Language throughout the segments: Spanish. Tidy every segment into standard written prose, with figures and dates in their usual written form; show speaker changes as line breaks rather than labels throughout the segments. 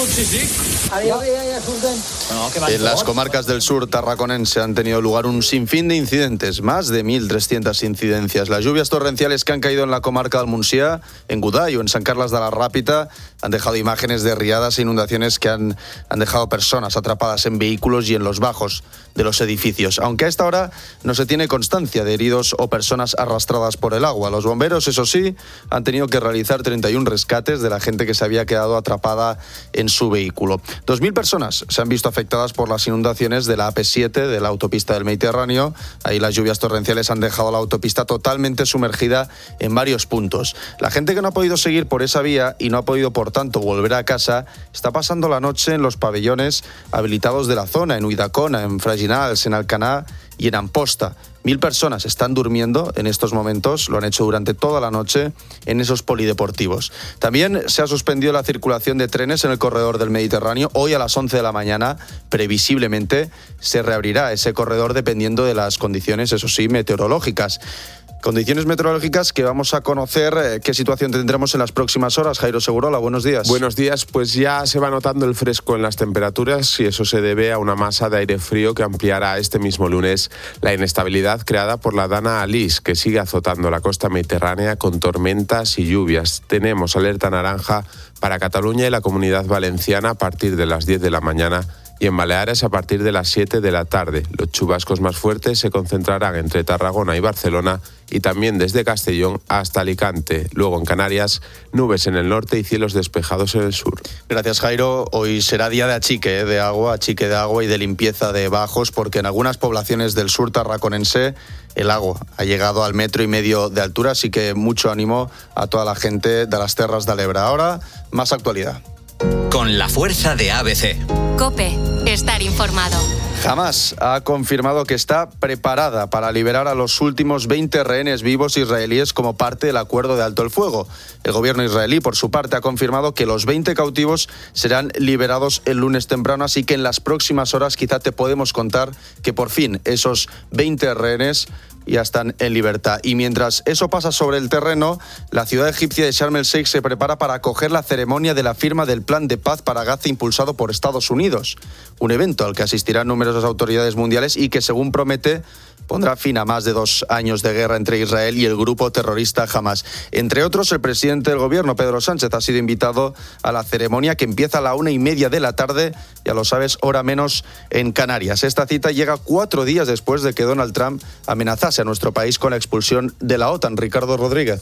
En las comarcas del sur tarraconense han tenido lugar un sinfín de incidentes, más de 1.300 incidencias. Las lluvias torrenciales que han caído en la comarca del Montsià, en Godall o en San Carles de la Ràpita han dejado imágenes de riadas e inundaciones que han dejado personas atrapadas en vehículos y en los bajos de los edificios. Aunque a esta hora no se tiene constancia de heridos o personas arrastradas por el agua. Los bomberos, eso sí, han tenido que realizar 31 rescates de la gente que se había quedado atrapada en su vehículo. 2.000 personas se han visto afectadas por las inundaciones de la AP7, de la autopista del Mediterráneo. Ahí las lluvias torrenciales han dejado la autopista totalmente sumergida en varios puntos. La gente que no ha podido seguir por esa vía y no ha podido, por tanto, volver a casa, está pasando la noche en los pabellones habilitados de la zona, en Ulldecona, en Freginals, en Alcanar y en Amposta. 1.000 personas están durmiendo en estos momentos, lo han hecho durante toda la noche en esos polideportivos. También se ha suspendido la circulación de trenes en el corredor del Mediterráneo. Hoy a las 11 de la mañana, previsiblemente, se reabrirá ese corredor dependiendo de las condiciones, eso sí, meteorológicas. Condiciones meteorológicas que vamos a conocer qué situación tendremos en las próximas horas. Jairo Segurola, buenos días.
Buenos días, pues ya se va notando el fresco en las temperaturas y eso se debe a una masa de aire frío que ampliará este mismo lunes la inestabilidad creada por la Dana Alice, que sigue azotando la costa mediterránea con tormentas y lluvias. Tenemos alerta naranja para Cataluña y la Comunidad Valenciana a partir de las 10 de la mañana y en Baleares a partir de las 7 de la tarde. Los chubascos más fuertes se concentrarán entre Tarragona y Barcelona y también desde Castellón hasta Alicante. Luego en Canarias, nubes en el norte y cielos despejados en el sur.
Gracias, Jairo. Hoy será día de achique de agua y de limpieza de bajos, porque en algunas poblaciones del sur tarraconense el agua ha llegado al 1,5 metros de altura, así que mucho ánimo a toda la gente de las Terras de l'Ebre. Ahora, más actualidad.
Con la fuerza de ABC.
COPE. Estar informado.
Hamas ha confirmado que está preparada para liberar a los últimos 20 rehenes vivos israelíes como parte del acuerdo de alto el fuego. El gobierno israelí, por su parte, ha confirmado que los 20 cautivos serán liberados el lunes temprano, así que en las próximas horas quizá te podemos contar que por fin esos 20 rehenes ya están en libertad. Y mientras eso pasa sobre el terreno, la ciudad egipcia de Sharm el Sheikh se prepara para acoger la ceremonia de la firma del plan de paz para Gaza impulsado por Estados Unidos. Un evento al que asistirán numerosas autoridades mundiales y que, según promete, pondrá fin a más de 2 años de guerra entre Israel y el grupo terrorista Hamas. Entre otros, el presidente del gobierno, Pedro Sánchez, ha sido invitado a la ceremonia que empieza a la 1:30 de la tarde, ya lo sabes, hora menos en Canarias. Esta cita llega 4 días después de que Donald Trump amenazase a nuestro país con la expulsión de la OTAN. Ricardo Rodríguez.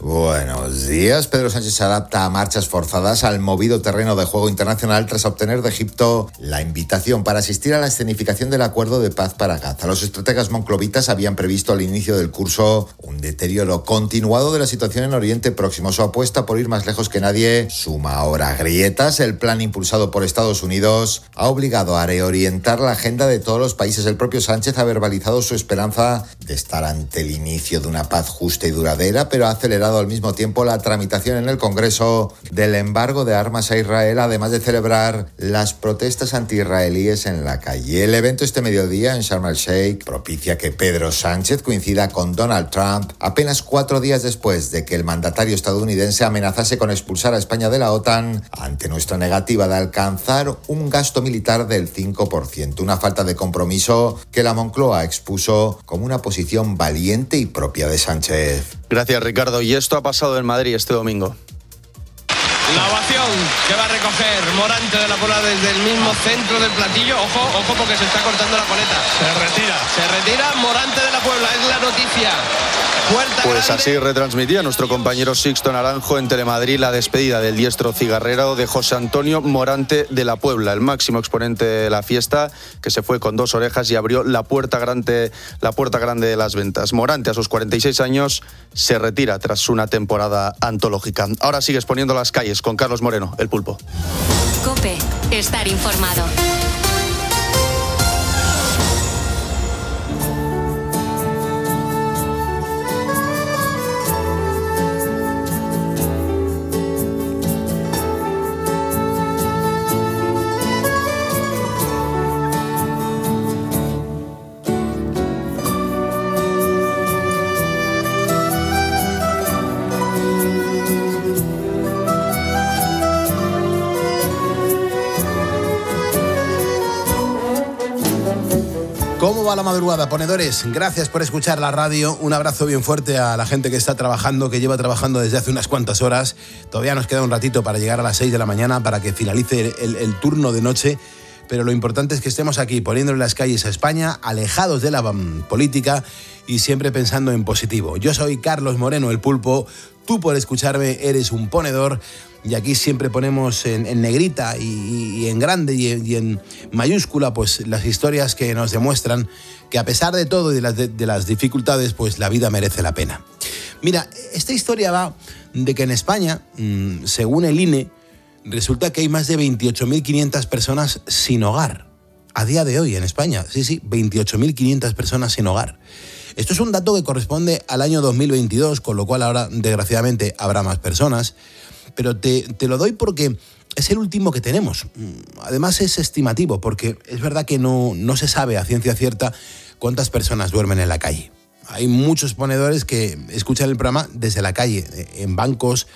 Buenos días. Pedro Sánchez se adapta a marchas forzadas al movido terreno de juego internacional tras obtener de Egipto la invitación para asistir a la escenificación del acuerdo de paz para Gaza. Los estrategas monclovitas habían previsto al inicio del curso un deterioro continuado de la situación en Oriente Próximo. Su apuesta por ir más lejos que nadie suma ahora grietas. El plan impulsado por Estados Unidos ha obligado a reorientar la agenda de todos los países. El propio Sánchez ha verbalizado su esperanza de estar ante el inicio de una paz justa y duradera, pero ha acelerado al mismo tiempo la tramitación en el Congreso del embargo de armas a Israel, además de celebrar las protestas anti-israelíes en la calle. El evento este mediodía en Sharm el Sheikh propicia que Pedro Sánchez coincida con Donald Trump apenas 4 días después de que el mandatario estadounidense amenazase con expulsar a España de la OTAN ante nuestra negativa de alcanzar un gasto militar del 5%, una falta de compromiso que la Moncloa expuso como una posición valiente y propia de Sánchez.
Gracias, Ricardo. Y esto ha pasado en Madrid este domingo.
La ovación que va a recoger Morante de la Puebla desde el mismo centro del platillo. Ojo porque se está cortando la coleta. Se retira Morante de la Puebla, es la noticia. Puerta
pues
grande.
Así retransmitía nuestro compañero Sixto Naranjo en Telemadrid la despedida del diestro cigarrero de José Antonio Morante de la Puebla, el máximo exponente de la fiesta, que se fue con 2 orejas y abrió la puerta grande de las ventas. Morante, a sus 46 años, se retira tras una temporada antológica. Ahora sigue exponiendo las calles con Carlos Moreno, el Pulpo.
COPE. Estar informado.
¿Cómo va la madrugada, ponedores? Gracias por escuchar la radio. Un abrazo bien fuerte a la gente que está trabajando, que lleva trabajando desde hace unas cuantas horas. Todavía nos queda un ratito para llegar a las 6 de la mañana para que finalice el turno de noche. Pero lo importante es que estemos aquí poniéndole las calles a España, alejados de la política y siempre pensando en positivo. Yo soy Carlos Moreno, el Pulpo. Tú, por escucharme, eres un ponedor. Y aquí siempre ponemos en negrita y en grande y en mayúscula pues las historias que nos demuestran que a pesar de todo y de las dificultades, pues la vida merece la pena. Mira, esta historia va de que en España, según el INE, resulta que hay más de 28.500 personas sin hogar. A día de hoy en España, sí, 28.500 personas sin hogar. Esto es un dato que corresponde al año 2022, con lo cual ahora, desgraciadamente, habrá más personas. Pero te lo doy porque es el último que tenemos. Además es estimativo, porque es verdad que no se sabe a ciencia cierta cuántas personas duermen en la calle. Hay muchos ponedores que escuchan el programa desde la calle, en bancos,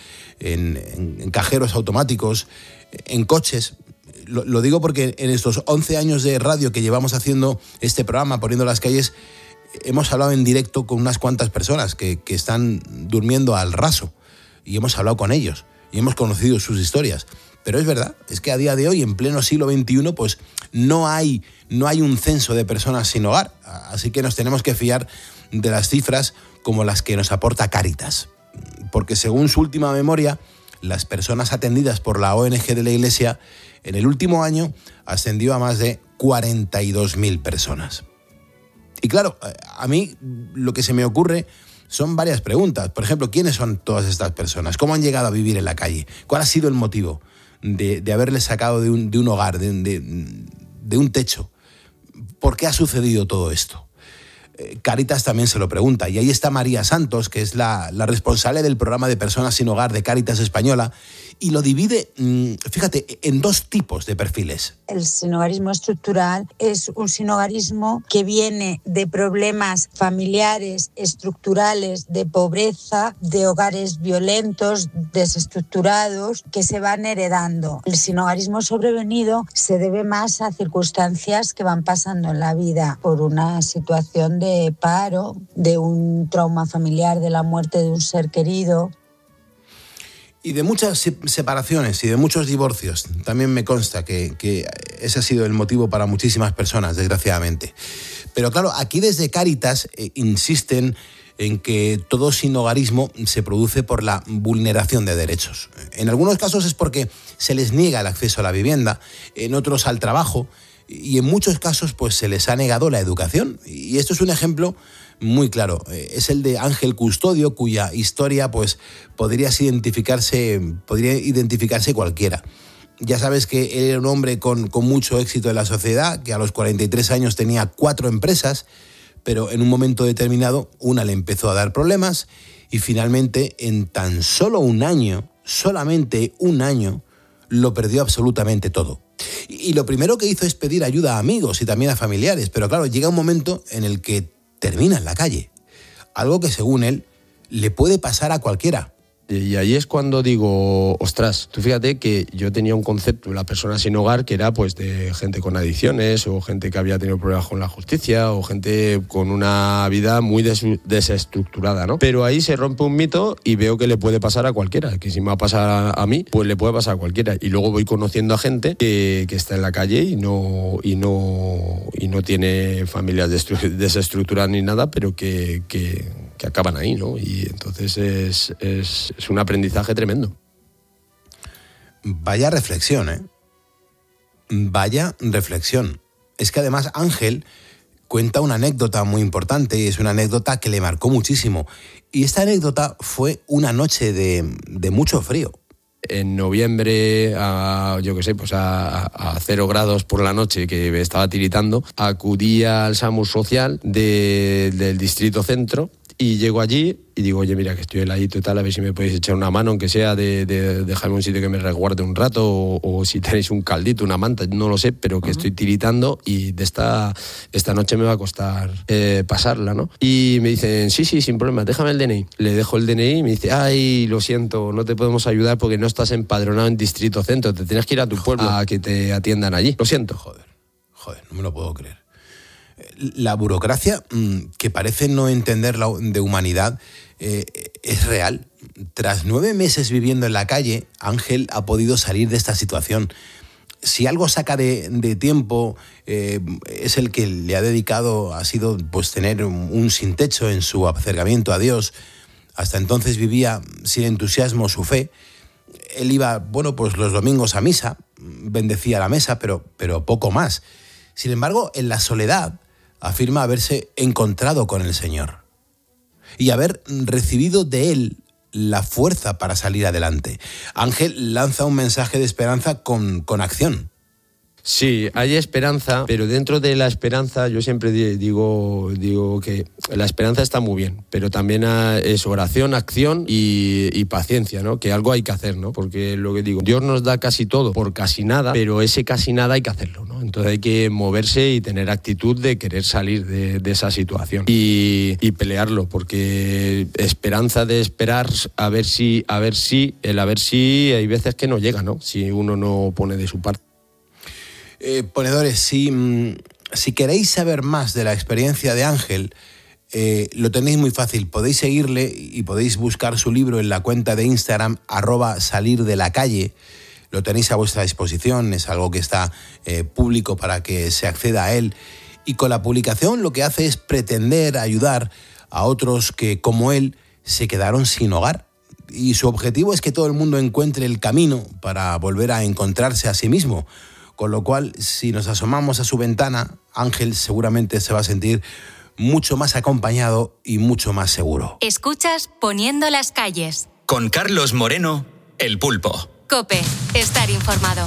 en cajeros automáticos, en coches. Lo digo porque en estos 11 años de radio que llevamos haciendo este programa, Poniendo las calles, hemos hablado en directo con unas cuantas personas que están durmiendo al raso y hemos hablado con ellos y hemos conocido sus historias. Pero es verdad, es que a día de hoy, en pleno siglo XXI, pues no hay un censo de personas sin hogar. Así que nos tenemos que fiar de las cifras como las que nos aporta Cáritas. Porque según su última memoria, las personas atendidas por la ONG de la Iglesia en el último año ascendió a más de 42.000 personas. Y claro, a mí lo que se me ocurre son varias preguntas. Por ejemplo, ¿quiénes son todas estas personas? ¿Cómo han llegado a vivir en la calle? ¿Cuál ha sido el motivo de haberles sacado de un hogar, de un techo? ¿Por qué ha sucedido todo esto? Cáritas también se lo pregunta. Y ahí está María Santos, que es la responsable del programa de personas sin hogar de Cáritas Española, y lo divide, fíjate, en dos tipos de perfiles.
El sinhogarismo estructural es un sinhogarismo que viene de problemas familiares, estructurales, de pobreza, de hogares violentos, desestructurados, que se van heredando. El sinhogarismo sobrevenido se debe más a circunstancias que van pasando en la vida por una situación de paro, de un trauma familiar, de la muerte de un ser querido.
Y de muchas separaciones y de muchos divorcios. También me consta que ese ha sido el motivo para muchísimas personas, desgraciadamente. Pero claro, aquí desde Cáritas insisten en que todo sinhogarismo se produce por la vulneración de derechos. En algunos casos es porque se les niega el acceso a la vivienda, en otros al trabajo, y en muchos casos pues se les ha negado la educación. Y esto es un ejemplo muy claro. Es el de Ángel Custodio, cuya historia pues podría identificarse cualquiera. Ya sabes que él era un hombre con mucho éxito en la sociedad, que a los 43 años tenía 4 empresas, pero en un momento determinado una le empezó a dar problemas y finalmente en tan solo solamente un año, lo perdió absolutamente todo. Y lo primero que hizo es pedir ayuda a amigos y también a familiares, pero claro, llega un momento en el que termina en la calle. Algo que según él le puede pasar a cualquiera.
Y ahí es cuando digo, ostras, tú fíjate que yo tenía un concepto de la persona sin hogar que era pues de gente con adicciones o gente que había tenido problemas con la justicia o gente con una vida muy desestructurada, ¿no? Pero ahí se rompe un mito y veo que le puede pasar a cualquiera, que si me va a pasar a mí, pues le puede pasar a cualquiera. Y luego voy conociendo a gente que está en la calle y no tiene familias desestructuradas ni nada, pero que acaban ahí, ¿no? Y entonces es un aprendizaje tremendo.
Vaya reflexión, ¿eh? Vaya reflexión. Es que además Ángel cuenta una anécdota muy importante y es una anécdota que le marcó muchísimo. Y esta anécdota fue una noche de mucho frío.
En noviembre, a 0 grados por la noche, que estaba tiritando, acudí al SAMUR social del Distrito Centro y llego allí y digo, oye, mira, que estoy heladito y tal, a ver si me podéis echar una mano, aunque sea de dejarme un sitio que me resguarde un rato o si tenéis un caldito, una manta, no lo sé, pero que estoy tiritando y de esta noche me va a costar pasarla, ¿no? Y me dicen, sí, sin problema, déjame el DNI. Le dejo el DNI y me dice, ay, lo siento, no te podemos ayudar porque no estás empadronado en Distrito Centro, te tienes que ir a tu pueblo a que te atiendan allí. Lo siento.
Joder, no me lo puedo creer. La burocracia, que parece no entender la de humanidad, es real. Tras 9 meses viviendo en la calle, Ángel ha podido salir de esta situación. Si algo saca de tiempo, es el que le ha dedicado, ha sido pues tener un sin techo en su acercamiento a Dios. Hasta entonces vivía sin entusiasmo su fe. Él iba, pues los domingos a misa, bendecía la mesa, pero poco más. Sin embargo, en la soledad afirma haberse encontrado con el Señor y haber recibido de Él la fuerza para salir adelante. Ángel lanza un mensaje de esperanza con acción.
Sí, hay esperanza, pero dentro de la esperanza yo siempre digo que la esperanza está muy bien, pero también es oración, acción y paciencia, ¿no? Que algo hay que hacer, ¿no? Porque lo que digo, Dios nos da casi todo por casi nada, pero ese casi nada hay que hacerlo, ¿no? Entonces hay que moverse y tener actitud de querer salir de esa situación y pelearlo, porque esperanza de esperar a ver si hay veces que no llega, ¿no? Si uno no pone de su parte.
Ponedores, si queréis saber más de la experiencia de Ángel, lo tenéis muy fácil. Podéis seguirle y podéis buscar su libro en la cuenta de Instagram @salirDeLaCalle. Lo tenéis a vuestra disposición, es algo que está público para que se acceda a él. Y con la publicación lo que hace es pretender ayudar a otros que, como él, se quedaron sin hogar. Y su objetivo es que todo el mundo encuentre el camino para volver a encontrarse a sí mismo. Con lo cual, si nos asomamos a su ventana, Ángel seguramente se va a sentir mucho más acompañado y mucho más seguro.
Escuchas Poniendo las calles.
Con Carlos Moreno, El Pulpo.
COPE, estar informado.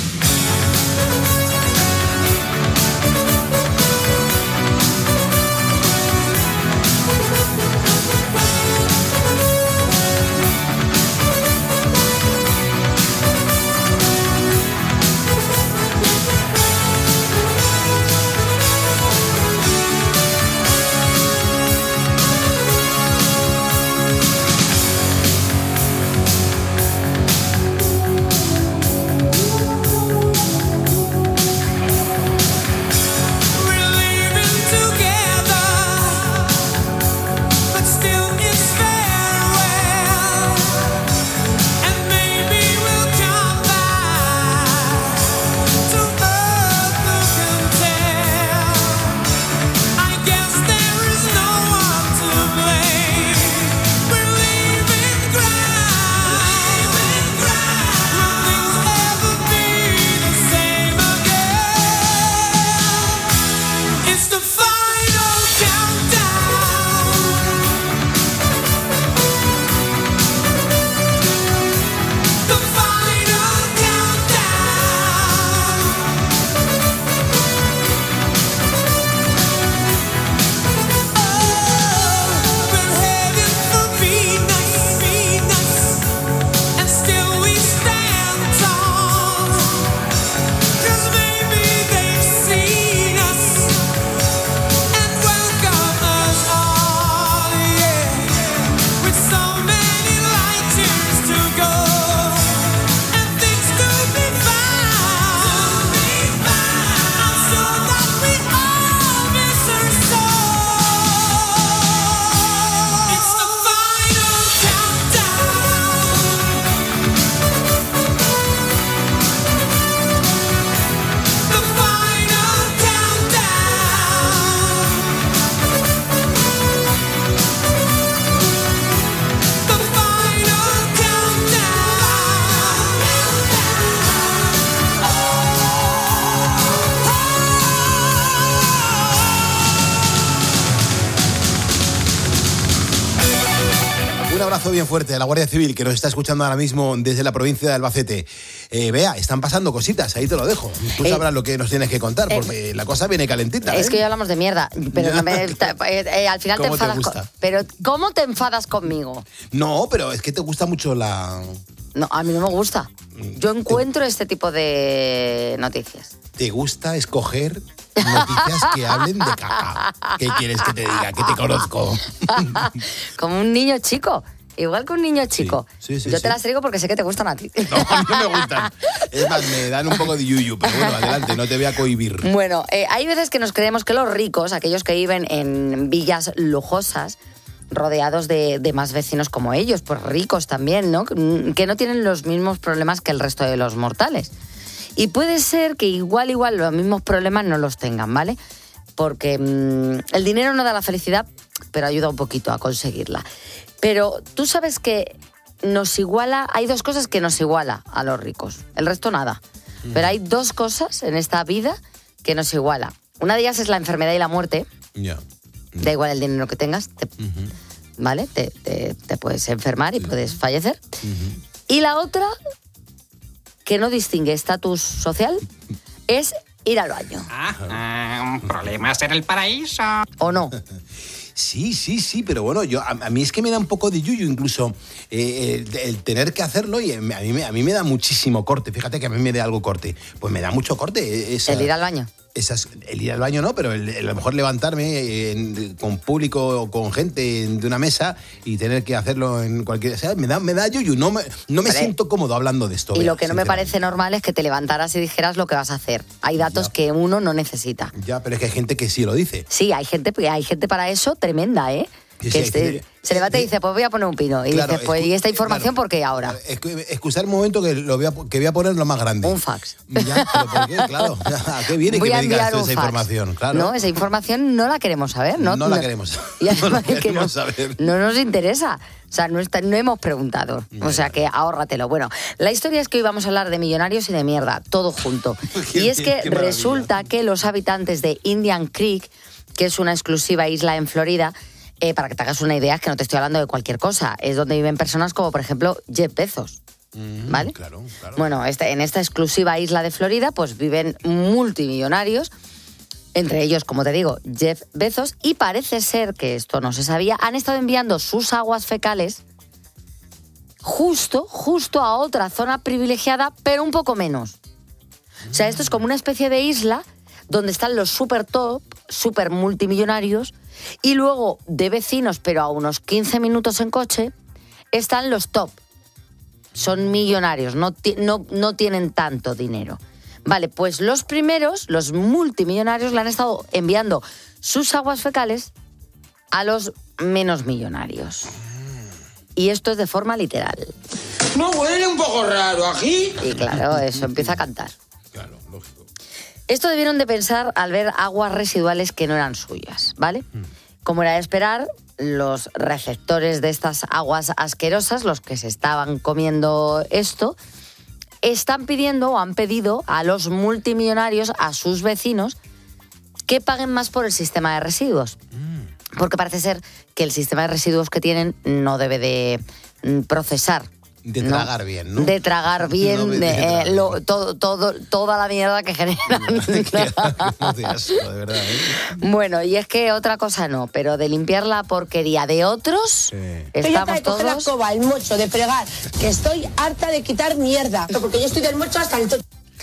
Bien fuerte a la Guardia Civil que nos está escuchando ahora mismo desde la provincia de Albacete. Bea, están pasando cositas, ahí te lo dejo. Tú sabrás lo que nos tienes que contar, porque la cosa viene calentita.
Es que ya hablamos de mierda, pero no al final te enfadas. Pero ¿cómo te enfadas conmigo?
No, pero es que te gusta mucho la...
No, a mí no me gusta. Yo encuentro este tipo de noticias.
¿Te gusta escoger noticias que hablen de caca? ¿Qué quieres que te diga? Que te conozco.
Como un niño chico. Igual que un niño chico.
Sí,
Yo te las traigo porque sé que te gustan a ti.
No me gustan. Es más, me dan un poco de yuyu, pero bueno, adelante, no te voy a cohibir.
Bueno, hay veces que nos creemos que los ricos, aquellos que viven en villas lujosas, rodeados de más vecinos como ellos, pues ricos también, ¿no? Que no tienen los mismos problemas que el resto de los mortales. Y puede ser que igual los mismos problemas no los tengan, ¿vale? Porque el dinero no da la felicidad, pero ayuda un poquito a conseguirla. Pero tú sabes que hay 2 cosas que nos iguala a los ricos, el resto nada. Pero hay 2 cosas en esta vida que nos iguala. Una de ellas es la enfermedad y la muerte. Da igual el dinero que tengas, ¿vale? Te puedes enfermar y puedes fallecer. Y la otra, que no distingue estatus social, es ir al baño.
¿Problemas en el paraíso?
¿O no?
Sí, pero bueno, a mí es que me da un poco de yuyu incluso el tener que hacerlo, y a mí me da muchísimo corte. Fíjate que a mí me da algo corte. Pues me da mucho corte.
¿El ir al baño?
El ir al baño no, pero a lo mejor levantarme con público o con gente de una mesa y tener que hacerlo en cualquier... O sea, me da yuyu, no me siento cómodo hablando de esto.
Y lo que no me parece normal es que te levantaras y dijeras lo que vas a hacer. Hay datos que uno no necesita.
Ya, pero es que hay gente que sí lo dice.
Sí, hay gente para eso tremenda, ¿eh? Que se levanta y dice, pues voy a poner un pino. Y dices, pues, ¿y esta información por qué ahora?
Excusar un momento que voy a poner lo más grande.
Un fax.
Ya, pero ¿por qué? Claro. ¿A qué viene que me digas esa información? Claro.
No, esa información no la queremos saber, ¿no?
No la queremos.
Y además no nos interesa. O sea, no hemos preguntado. O sea, que ahórratelo. Bueno, la historia es que hoy vamos a hablar de millonarios y de mierda, todo junto. Y es que resulta que los habitantes de Indian Creek, que es una exclusiva isla en Florida, para que te hagas una idea, es que no te estoy hablando de cualquier cosa. Es donde viven personas como, por ejemplo, Jeff Bezos. ¿Vale?
Claro.
Bueno, en esta exclusiva isla de Florida, pues viven multimillonarios, entre ellos, como te digo, Jeff Bezos, y parece ser, que esto no se sabía, han estado enviando sus aguas fecales justo a otra zona privilegiada, pero un poco menos. O sea, esto es como una especie de isla donde están los super top, super multimillonarios, y luego de vecinos, pero a unos 15 minutos en coche, están los top. Son millonarios, no tienen tanto dinero. Vale, pues los primeros, los multimillonarios, le han estado enviando sus aguas fecales a los menos millonarios. Y esto es de forma literal.
¿No huele un poco raro aquí?
Y claro, eso empieza a cantar.
Claro, lógico.
Esto debieron de pensar al ver aguas residuales que no eran suyas, ¿vale? Como era de esperar, los receptores de estas aguas asquerosas, los que se estaban comiendo esto, están pidiendo o han pedido a los multimillonarios, a sus vecinos, que paguen más por el sistema de residuos. Porque parece ser que el sistema de residuos que tienen no debe de procesar.
De tragar bien, ¿no?
De tragar bien toda la mierda que generan.
Qué asco, de verdad, ¿eh?
Bueno, y es que otra cosa no, pero de limpiar la porquería de otros, estamos todos...
la escoba, el mocho, de fregar, que estoy harta de quitar mierda, porque yo estoy del mocho hasta el...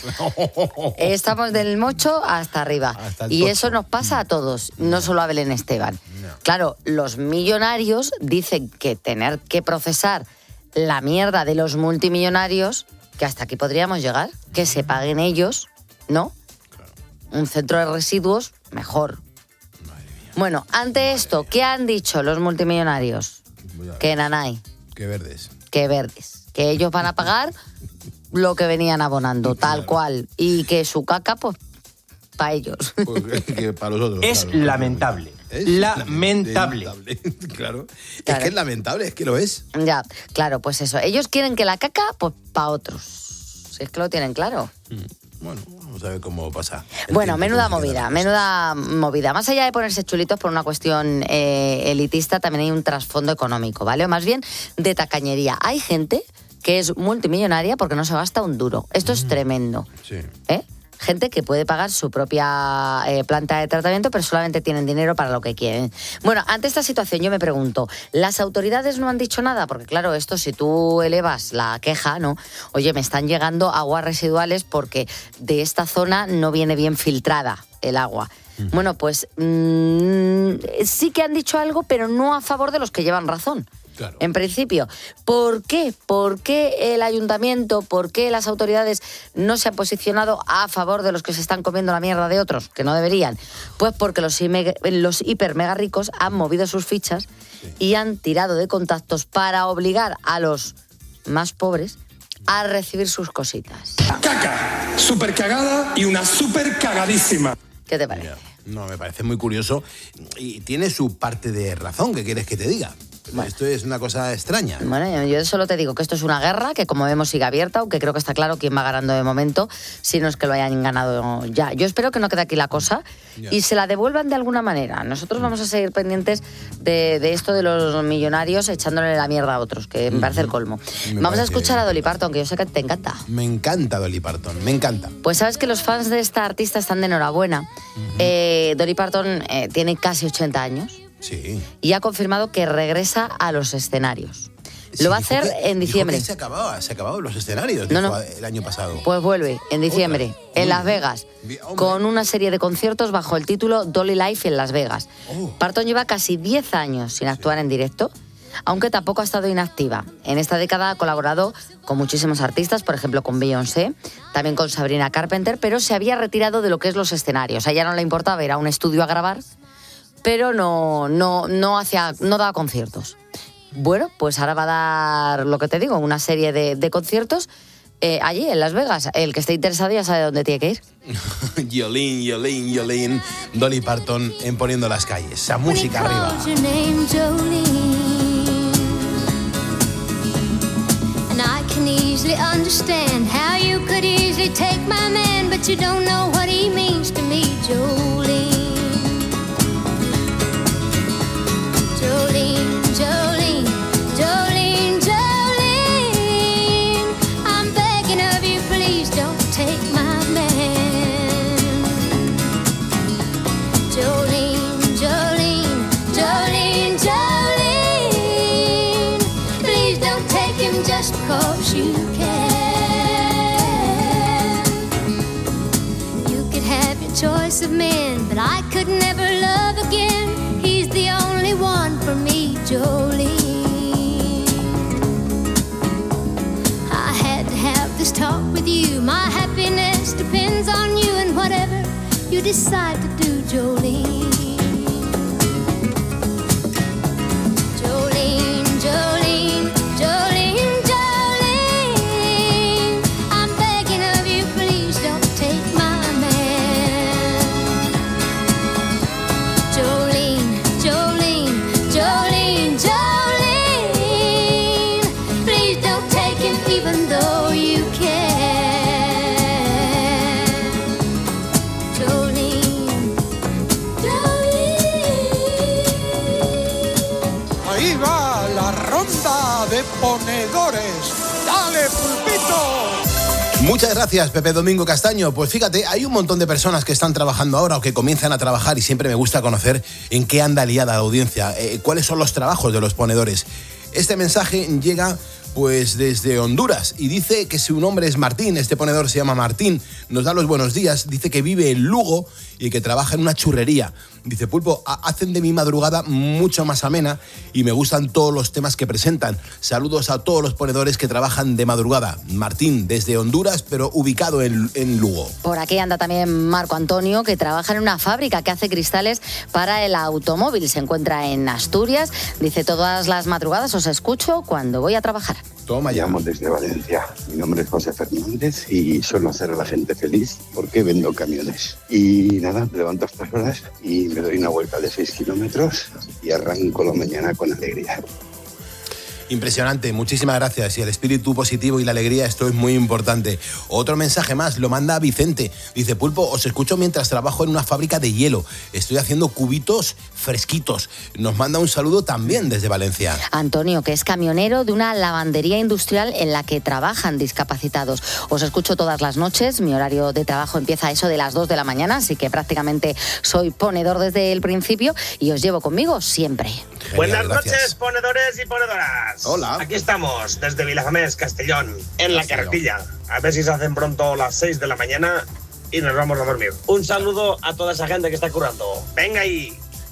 Estamos del mocho hasta arriba. Y eso nos pasa a todos, no solo a Belén Esteban. No. Claro, los millonarios dicen que tener que procesar la mierda de los multimillonarios, que hasta aquí podríamos llegar, que se paguen ellos, ¿no? Claro. Un centro de residuos, mejor. Bueno, ante esto, ¿qué han dicho los multimillonarios? Que nanay.
Que verdes.
Que ellos van a pagar lo que venían abonando, tal cual. Y que su caca, pues, para ellos.
Que para los otros.
Es lamentable. Es lamentable.
Claro. Es que es lamentable, es que lo es.
Ya, claro, pues eso. Ellos quieren que la caca, pues, para otros. Si es que lo tienen claro.
Bueno, vamos a ver cómo pasa.
Bueno, menuda movida. Más allá de ponerse chulitos por una cuestión elitista, también hay un trasfondo económico, ¿vale? O más bien de tacañería. Hay gente que es multimillonaria porque no se gasta un duro. Esto es tremendo.
Sí.
Gente que puede pagar su propia planta de tratamiento, pero solamente tienen dinero para lo que quieren. Bueno, ante esta situación yo me pregunto, ¿las autoridades no han dicho nada? Porque claro, esto si tú elevas la queja, ¿no? Oye, me están llegando aguas residuales porque de esta zona no viene bien filtrada el agua. Bueno, pues sí que han dicho algo, pero no a favor de los que llevan razón.
Claro.
En principio. ¿Por qué? ¿Por qué el ayuntamiento, por qué las autoridades no se han posicionado a favor de los que se están comiendo la mierda de otros, que no deberían? Pues porque los hiper mega ricos han movido sus fichas y han tirado de contactos para obligar a los más pobres a recibir sus cositas.
Caca, súper cagada y una súper cagadísima.
¿Qué te parece?
No, me parece muy curioso y tiene su parte de razón, ¿qué quieres que te diga? Bueno. Esto es una cosa extraña.
Bueno, yo solo te digo que esto es una guerra que, como vemos, sigue abierta, aunque creo que está claro quién va ganando de momento, si no es que lo hayan ganado ya. Yo espero que no quede aquí la cosa y se la devuelvan de alguna manera. Nosotros vamos a seguir pendientes de esto de los millonarios echándole la mierda a otros, que me parece el colmo. Vamos a escuchar a Dolly Parton, que yo sé que te encanta.
Me encanta Dolly Parton, me encanta.
Pues sabes que los fans de esta artista están de enhorabuena. Dolly Parton tiene casi 80 años.
Sí.
Y ha confirmado que regresa a los escenarios. Lo va a hacer en diciembre.
Se acababan los escenarios el año pasado.
Pues vuelve en diciembre, en Las Vegas, con una serie de conciertos bajo el título Dolly Life en Las Vegas. Parton lleva casi 10 años sin actuar en directo, aunque tampoco ha estado inactiva. En esta década ha colaborado con muchísimos artistas, por ejemplo con Beyoncé, también con Sabrina Carpenter, pero se había retirado de lo que es los escenarios. A ella no le importaba ir a un estudio a grabar, pero no daba conciertos. Bueno, pues ahora va a dar, lo que te digo, una serie de conciertos allí en Las Vegas. El que esté interesado ya sabe dónde tiene que ir.
Yolín. Dolly Parton en Poniendo las Calles. Esa música arriba.
And I can easily understand how you could easily take my man, but you don't know what he means to me, Jolene. Jolene, Jolene, Jolene, Jolene, I'm begging of you, please don't take my man. Jolene, Jolene, Jolene, Jolene, please don't take him just because you can. You could have your choice of men, but I could never love again. He's the only one for me, Jolene. I had to have this talk with you. My happiness depends on you and whatever you decide to do, Jolene. Jolene, Jolene, Jolene, Jolene, I'm begging of you, please don't take my man. Jolene, Jolene, Jolene, Jolene, please don't take him even though you can. Jolene, Jolene.
Ahí va la ronda de ponedores. ¡Dale, pulpito!
Muchas gracias, Pepe Domingo Castaño. Pues fíjate, hay un montón de personas que están trabajando ahora o que comienzan a trabajar y siempre me gusta conocer en qué anda liada la audiencia, cuáles son los trabajos de los ponedores. Este mensaje llega pues desde Honduras y dice que su nombre es Martín, este ponedor se llama Martín, nos da los buenos días, dice que vive en Lugo y que trabaja en una churrería. Dice, Pulpo, hacen de mi madrugada mucho más amena y me gustan todos los temas que presentan. Saludos a todos los ponedores que trabajan de madrugada. Martín, desde Honduras, pero ubicado en Lugo.
Por aquí anda también Marco Antonio, que trabaja en una fábrica que hace cristales para el automóvil. Se encuentra en Asturias. Dice, todas las madrugadas os escucho cuando voy a trabajar.
Toma ya.
Llamo desde Valencia. Mi nombre es José Fernández y suelo hacer a la gente feliz porque vendo camiones. Y nada, me levanto a estas horas y me doy una vuelta de 6 kilómetros y arranco la mañana con alegría.
Impresionante, muchísimas gracias. Y el espíritu positivo y la alegría, esto es muy importante. Otro mensaje más, lo manda Vicente. Dice, Pulpo, os escucho mientras trabajo en una fábrica de hielo. Estoy haciendo cubitos fresquitos. Nos manda un saludo también desde Valencia.
Antonio, que es camionero de una lavandería industrial en la que trabajan discapacitados. Os escucho todas las noches. Mi horario de trabajo empieza a eso de las 2 de la mañana, así que prácticamente soy ponedor desde el principio y os llevo conmigo siempre.
Genial, buenas noches, ponedores y ponedoras.
Hola.
Aquí estamos, desde Vilafamés, Castellón, en la carretilla. A ver si se hacen pronto las 6 de la mañana y nos vamos a dormir. Un saludo a toda esa gente que está currando. ¡Venga ahí!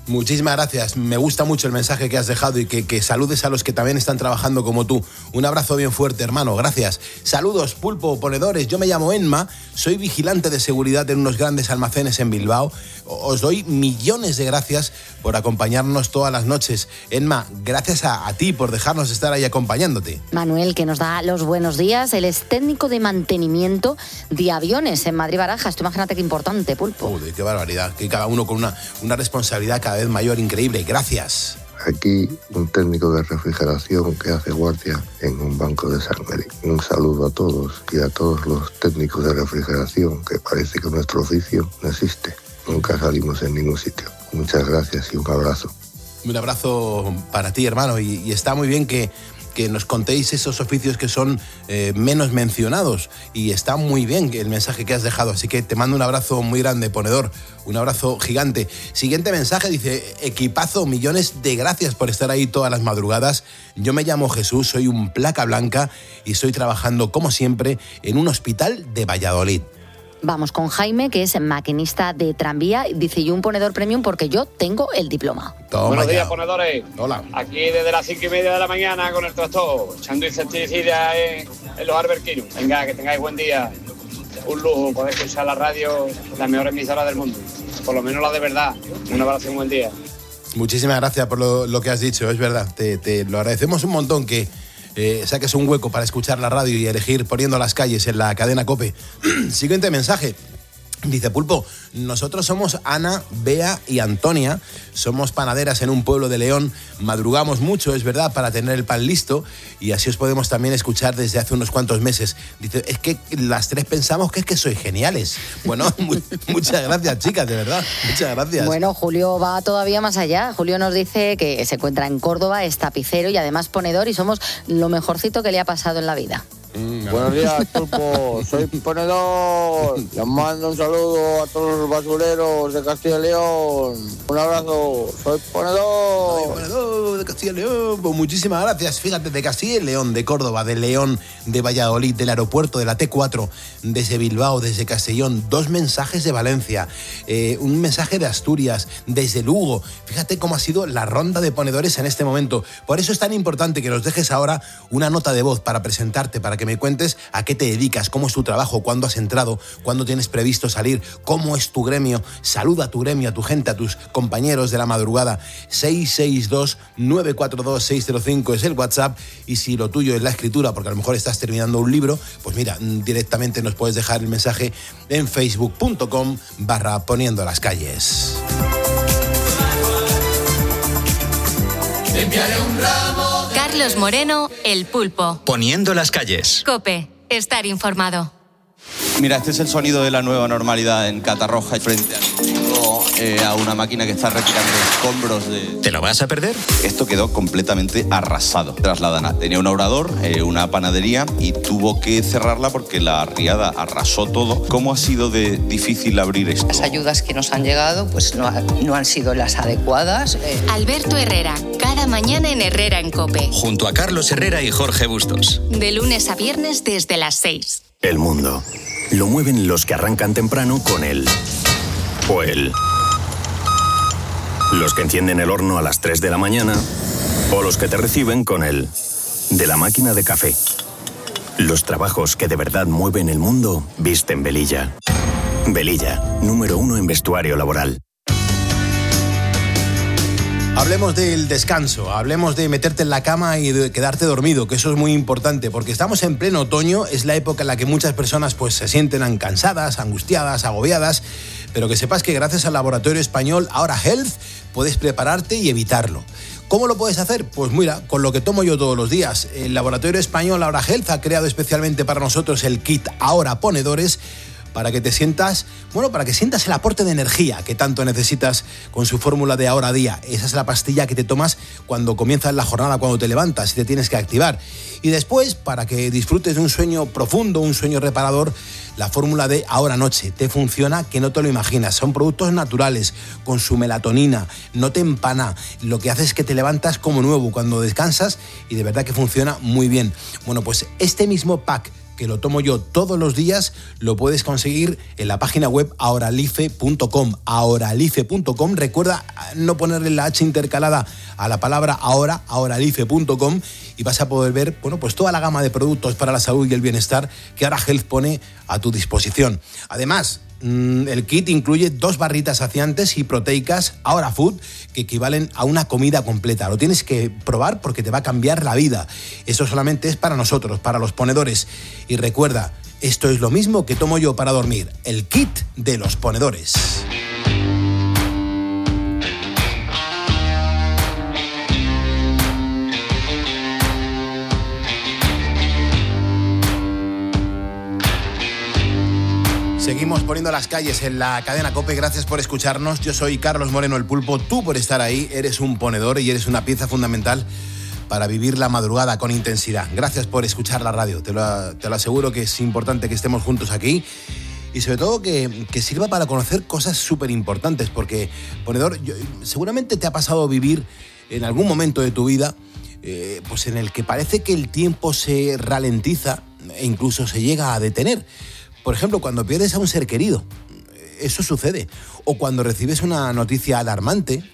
Muchísimas gracias. Me gusta mucho el mensaje que has dejado y que saludes a los que también están trabajando como tú. Un abrazo bien fuerte, hermano. Gracias. Saludos, Pulpo, ponedores. Yo me llamo Enma, soy vigilante de seguridad en unos grandes almacenes en Bilbao. Os doy millones de gracias por acompañarnos todas las noches. Enma, gracias a ti por dejarnos estar ahí acompañándote.
Manuel, que nos da los buenos días. Él es técnico de mantenimiento de aviones en Madrid-Barajas. Tú imagínate qué importante, Pulpo.
Joder, qué barbaridad. Que cada uno con una responsabilidad cada vez mayor, increíble. Gracias.
Aquí un técnico de refrigeración que hace guardia en un banco de sangre. Un saludo a todos y a todos los técnicos de refrigeración, que parece que nuestro oficio no existe. Nunca salimos en ningún sitio. Muchas gracias y un abrazo.
Un abrazo para ti, hermano, y está muy bien que nos contéis esos oficios que son menos mencionados, y está muy bien el mensaje que has dejado, así que te mando un abrazo muy grande, ponedor, un abrazo gigante. Siguiente mensaje, dice: equipazo, millones de gracias por estar ahí todas las madrugadas. Yo me llamo Jesús, soy un placa blanca y estoy trabajando como siempre en un hospital de Valladolid.
Vamos con Jaime, que es maquinista de tranvía. Dice: yo un ponedor premium porque yo tengo el diploma.
Buenos días, ponedores.
Hola.
Aquí desde las 5:30 de la mañana con el tractor, echando insecticidas en los Arbequinum. Venga, que tengáis buen día. Un lujo poder escuchar la radio, la mejor emisora del mundo. Por lo menos la de verdad. Un abrazo y un buen día.
Muchísimas gracias por lo que has dicho, es verdad. Te lo agradecemos un montón que saques un hueco para escuchar la radio y elegir Poniendo las Calles en la cadena COPE. Siguiente mensaje. Dice: Pulpo, nosotros somos Ana, Bea y Antonia, somos panaderas en un pueblo de León, madrugamos mucho, es verdad, para tener el pan listo, y así os podemos también escuchar desde hace unos cuantos meses. Dice: es que las tres pensamos que es que sois geniales. Bueno, muchas gracias, chicas, de verdad, muchas gracias.
Bueno, Julio va todavía más allá. Julio nos dice que se encuentra en Córdoba, es tapicero y además ponedor, y somos lo mejorcito que le ha pasado en la vida.
Buenos días, Pulpo. Soy ponedor. Les mando un saludo a todos los basureros de Castilla y León. Un abrazo. Soy ponedor.
Soy ponedor de Castilla y León. Pues muchísimas gracias. Fíjate, de Castilla y León, de Córdoba, de León, de Valladolid, del aeropuerto, de la T4, desde Bilbao, desde Castellón. 2 mensajes de Valencia, un mensaje de Asturias, desde Lugo. Fíjate cómo ha sido la ronda de ponedores en este momento. Por eso es tan importante que nos dejes ahora una nota de voz para presentarte, para que me cuentes a qué te dedicas, cómo es tu trabajo, cuándo has entrado, cuándo tienes previsto salir, cómo es tu gremio. Saluda a tu gremio, a tu gente, a tus compañeros de la madrugada. 662-942-605 es el WhatsApp, y si lo tuyo es la escritura, porque a lo mejor estás terminando un libro, pues mira, directamente nos puedes dejar el mensaje en facebook.com/Poniendo las Calles.
Te enviaré un ramo. Carlos Moreno, El Pulpo.
Poniendo las Calles.
COPE, estar informado.
Mira, este es el sonido de la nueva normalidad en Catarroja, frente a una máquina que está retirando escombros de...
¿Te lo vas a perder?
Esto quedó completamente arrasado. Trasladana tenía un obrador, una panadería, y tuvo que cerrarla porque la riada arrasó todo. ¿Cómo ha sido de difícil abrir esto?
Las ayudas que nos han llegado pues no han sido las adecuadas.
Alberto Herrera, cada mañana en Herrera en COPE.
Junto a Carlos Herrera y Jorge Bustos.
De lunes a viernes desde las 6.
El mundo lo mueven los que arrancan temprano con él o él. Los que encienden el horno a las 3 de la mañana o los que te reciben con el de la máquina de café. Los trabajos que de verdad mueven el mundo visten Velilla. Velilla, número 1 en vestuario laboral.
Hablemos del descanso, hablemos de meterte en la cama y de quedarte dormido, que eso es muy importante, porque estamos en pleno otoño, es la época en la que muchas personas pues se sienten cansadas, angustiadas, agobiadas, pero que sepas que gracias al laboratorio español Ahora Health puedes prepararte y evitarlo. ¿Cómo lo puedes hacer? Pues mira, con lo que tomo yo todos los días. El laboratorio español Ahora Health ha creado especialmente para nosotros el kit Ahora Ponedores, para que te sientas, para que sientas el aporte de energía que tanto necesitas con su fórmula de Ahora Día. Esa es la pastilla que te tomas cuando comienzas la jornada, cuando te levantas y te tienes que activar. Y después, para que disfrutes de un sueño profundo, un sueño reparador, la fórmula de Ahora Noche. Te funciona que no te lo imaginas. Son productos naturales, con su melatonina, no te empana. Lo que hace es que te levantas como nuevo cuando descansas, y de verdad que funciona muy bien. Bueno, pues este mismo pack que lo tomo yo todos los días, lo puedes conseguir en la página web ahoralife.com. Ahoralife.com. Recuerda no ponerle la H intercalada a la palabra ahora, ahoralife.com, y vas a poder ver, bueno, pues toda la gama de productos para la salud y el bienestar que Ahora Health pone a tu disposición. Además, el kit incluye 2 barritas saciantes y proteicas Ahora Food que equivalen a una comida completa. Lo tienes que probar porque te va a cambiar la vida. Esto solamente es para nosotros, para los ponedores. Y recuerda, esto es lo mismo que tomo yo para dormir, el kit de los ponedores. Seguimos poniendo las calles en la cadena COPE. Gracias por escucharnos. Yo soy Carlos Moreno, el Pulpo. Tú por estar ahí. Eres un ponedor y eres una pieza fundamental para vivir la madrugada con intensidad. Gracias por escuchar la radio. Te lo aseguro que es importante que estemos juntos aquí. Y sobre todo que sirva para conocer cosas súper importantes. Porque, ponedor, seguramente te ha pasado vivir en algún momento de tu vida pues en el que parece que el tiempo se ralentiza e incluso se llega a detener. Por ejemplo, cuando pierdes a un ser querido, eso sucede. O cuando recibes una noticia alarmante,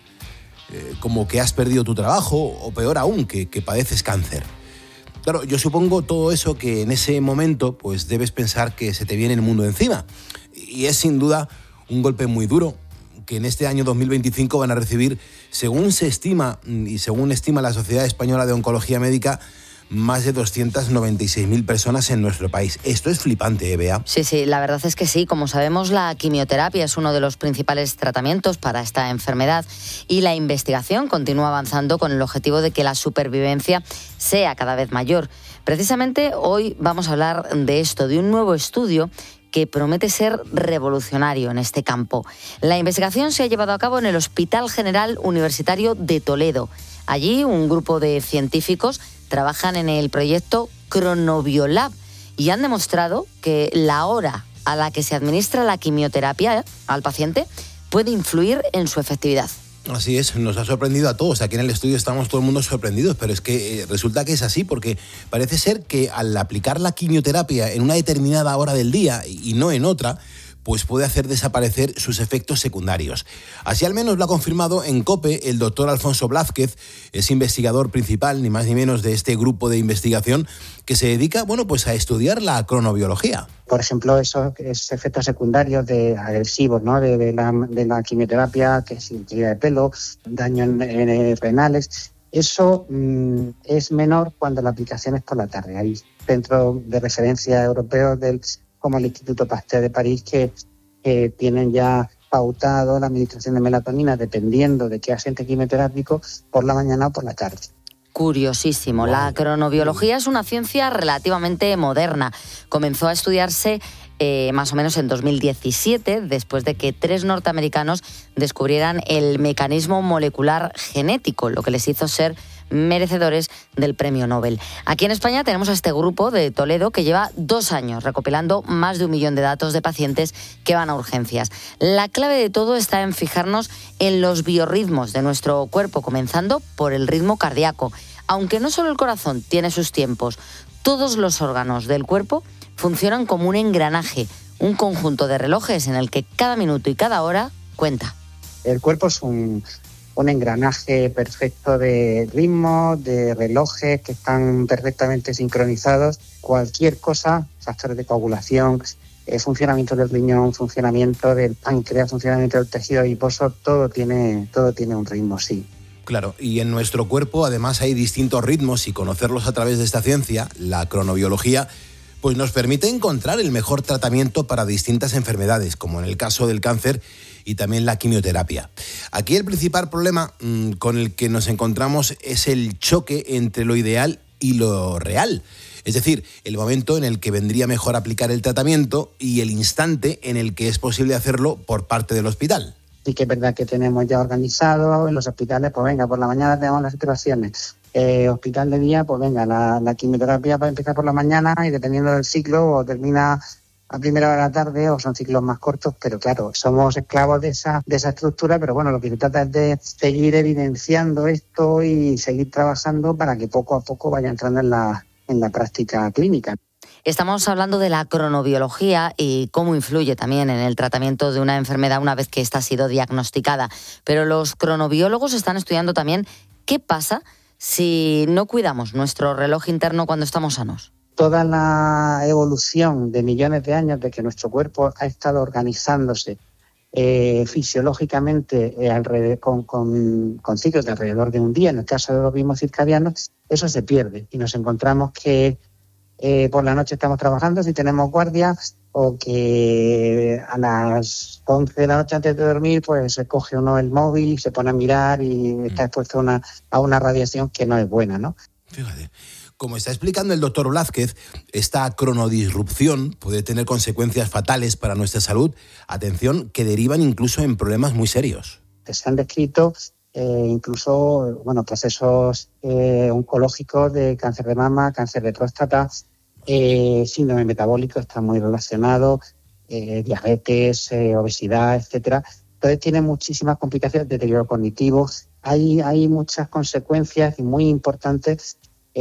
como que has perdido tu trabajo, o peor aún, que padeces cáncer. Claro, yo supongo todo eso que en ese momento pues debes pensar que se te viene el mundo encima. Y es sin duda un golpe muy duro que en este año 2025 van a recibir, según se estima y según estima la Sociedad Española de Oncología Médica, más de 296.000 personas en nuestro país. Esto es flipante, Bea.
Sí, la verdad es que sí. Como sabemos, la quimioterapia es uno de los principales tratamientos para esta enfermedad y la investigación continúa avanzando con el objetivo de que la supervivencia sea cada vez mayor. Precisamente hoy vamos a hablar de esto, de un nuevo estudio que promete ser revolucionario en este campo. La investigación se ha llevado a cabo en el Hospital General Universitario de Toledo. Allí, un grupo de científicos trabajan en el proyecto Cronobiolab y han demostrado que la hora a la que se administra la quimioterapia al paciente puede influir en su efectividad.
Así es, nos ha sorprendido a todos. Aquí en el estudio estamos todo el mundo sorprendidos, pero es que resulta que es así, porque parece ser que al aplicar la quimioterapia en una determinada hora del día y no en otra, pues puede hacer desaparecer sus efectos secundarios. Así al menos lo ha confirmado en COPE el doctor Alfonso Blázquez, es investigador principal, ni más ni menos, de este grupo de investigación que se dedica, bueno, pues a estudiar la cronobiología.
Por ejemplo, esos efectos secundarios agresivos, ¿no? de la quimioterapia, que es caída de pelo, daño en renales. Eso es menor cuando la aplicación es por la tarde. Hay centros de referencia europeos como el Instituto Pasteur de París que tienen ya pautado la administración de melatonina dependiendo de qué agente quimioterápico por la mañana o por la tarde.
Curiosísimo. Wow. La cronobiología es una ciencia relativamente moderna. Comenzó a estudiarse más o menos en 2017, después de que 3 norteamericanos descubrieran el mecanismo molecular genético, lo que les hizo ser merecedores del premio Nobel. Aquí en España tenemos a este grupo de Toledo que lleva 2 años recopilando más de 1 millón de datos de pacientes que van a urgencias. La clave de todo está en fijarnos en los biorritmos de nuestro cuerpo, comenzando por el ritmo cardíaco. Aunque no solo el corazón tiene sus tiempos, todos los órganos del cuerpo funcionan como un engranaje, un conjunto de relojes en el que cada minuto y cada hora cuenta.
El cuerpo es un engranaje perfecto de ritmos, de relojes que están perfectamente sincronizados. Cualquier cosa, factores de coagulación, funcionamiento del riñón, funcionamiento del páncreas, funcionamiento del tejido adiposo, todo tiene un ritmo, sí.
Claro, y en nuestro cuerpo además hay distintos ritmos y conocerlos a través de esta ciencia, la cronobiología, pues nos permite encontrar el mejor tratamiento para distintas enfermedades, como en el caso del cáncer y también la quimioterapia. Aquí el principal problema con el que nos encontramos es el choque entre lo ideal y lo real. Es decir, el momento en el que vendría mejor aplicar el tratamiento y el instante en el que es posible hacerlo por parte del hospital.
Sí que es verdad que tenemos ya organizado en los hospitales, pues venga, por la mañana tenemos las situaciones. Hospital de día, pues venga, la quimioterapia va a empezar por la mañana y dependiendo del ciclo o termina a primera hora de la tarde o son ciclos más cortos, pero claro, somos esclavos de esa estructura, pero bueno, lo que se trata es de seguir evidenciando esto y seguir trabajando para que poco a poco vaya entrando en la práctica clínica.
Estamos hablando de la cronobiología y cómo influye también en el tratamiento de una enfermedad una vez que ésta ha sido diagnosticada. Pero los cronobiólogos están estudiando también qué pasa si no cuidamos nuestro reloj interno cuando estamos sanos.
Toda la evolución de millones de años de que nuestro cuerpo ha estado organizándose fisiológicamente con ciclos de alrededor de un día, en el caso de los ritmos circadianos, eso se pierde y nos encontramos que por la noche estamos trabajando si tenemos guardia, o que a las 11 de la noche antes de dormir pues se coge uno el móvil, se pone a mirar y está expuesto a una radiación que no es buena, ¿no?
Fíjate, como está explicando el doctor Blázquez, esta cronodisrupción puede tener consecuencias fatales para nuestra salud, atención, que derivan incluso en problemas muy serios.
Se han descrito incluso procesos oncológicos de cáncer de mama, cáncer de próstata, síndrome metabólico está muy relacionado, diabetes, obesidad, etcétera. Entonces tiene muchísimas complicaciones, deterioro cognitivo. Hay muchas consecuencias muy importantes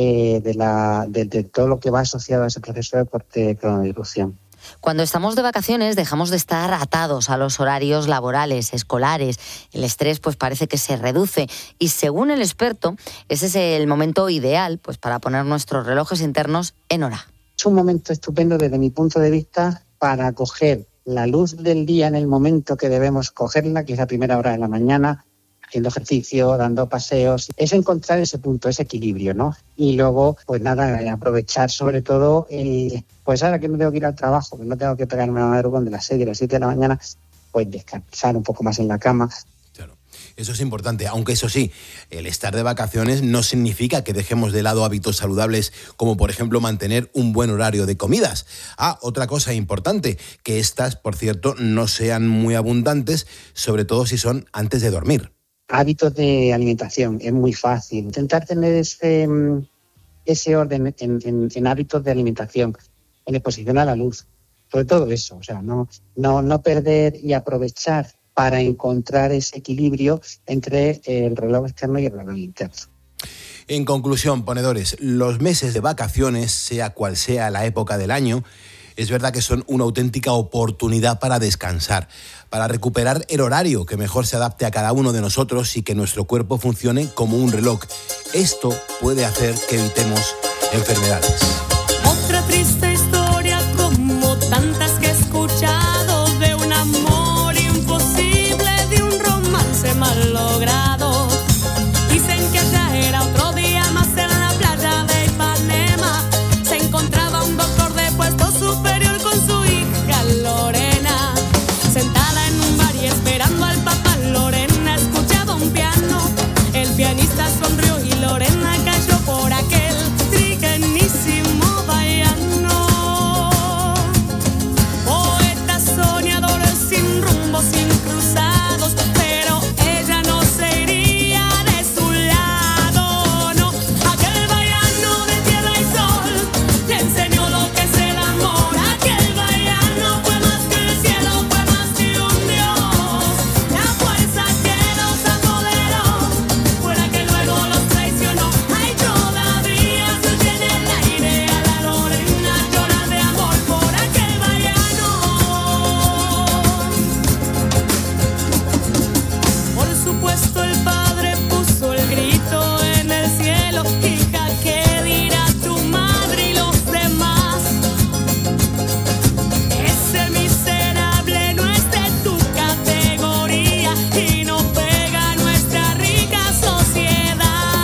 de todo lo que va asociado a ese proceso de cronodisrupción.
Cuando estamos de vacaciones dejamos de estar atados a los horarios laborales, escolares. El estrés pues parece que se reduce y según el experto ese es el momento ideal pues para poner nuestros relojes internos en hora.
Es un momento estupendo desde mi punto de vista para coger la luz del día en el momento que debemos cogerla, que es a primera hora de la mañana, haciendo ejercicio, dando paseos. Es encontrar ese punto, ese equilibrio, ¿no? Y luego, pues nada, aprovechar sobre todo, pues ahora que no tengo que ir al trabajo, que no tengo que pegarme a madrugón de las 6 y las 7 de la mañana, pues descansar un poco más en la cama.
Eso es importante, aunque eso sí, el estar de vacaciones no significa que dejemos de lado hábitos saludables como por ejemplo mantener un buen horario de comidas. Otra cosa importante, que estas, por cierto, no sean muy abundantes, sobre todo si son antes de dormir.
Hábitos de alimentación, es muy fácil. Intentar tener ese orden en hábitos de alimentación, en exposición a la luz, sobre todo eso, o sea, no perder y aprovechar para encontrar ese equilibrio entre el reloj externo y el reloj interno.
En conclusión, ponedores, los meses de vacaciones, sea cual sea la época del año, es verdad que son una auténtica oportunidad para descansar, para recuperar el horario que mejor se adapte a cada uno de nosotros y que nuestro cuerpo funcione como un reloj. Esto puede hacer que evitemos enfermedades.
Otra triste historia como tantas que he escuchado de un amor imposible, de un romance mal logrado. Dicen que ya era otro día más en la playa de Ipanema. Se encontraba un doctor de puesto superior con su hija Lorena. Sentada en un bar y esperando al papá, Lorena escuchaba un piano. El pianista sonrió y Lorena cayó por aquel triguenísimo vallano. Poeta soñador sin rumbo, sin cruzados, pero ella no se iría de su lado, no. Aquel vallano de tierra y sol le enseñó lo que es el amor. Aquel vallano fue más que el cielo, fue más que un Dios. La fuerza que los apoderó fue la que luego los traicionó. Ay, todavía se tiene el aire a la Lorena llorar de amor por aquel vallano. Por supuesto el padre puso el grito en el cielo. Hija, ¿qué dirá tu madre y los demás? Ese miserable no es de tu categoría y no pega a nuestra rica sociedad.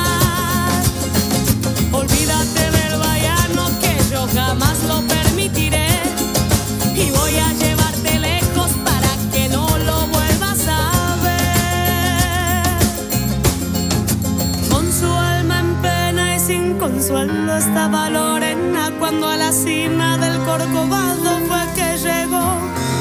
Olvídate del vallano que yo jamás lo permitiré y voy a llevarte lejos para que no lo vuelvas a ver. Con su alma en pena y sin consuelo estaba Lorena cuando a la cima del Corcovado fue que llegó.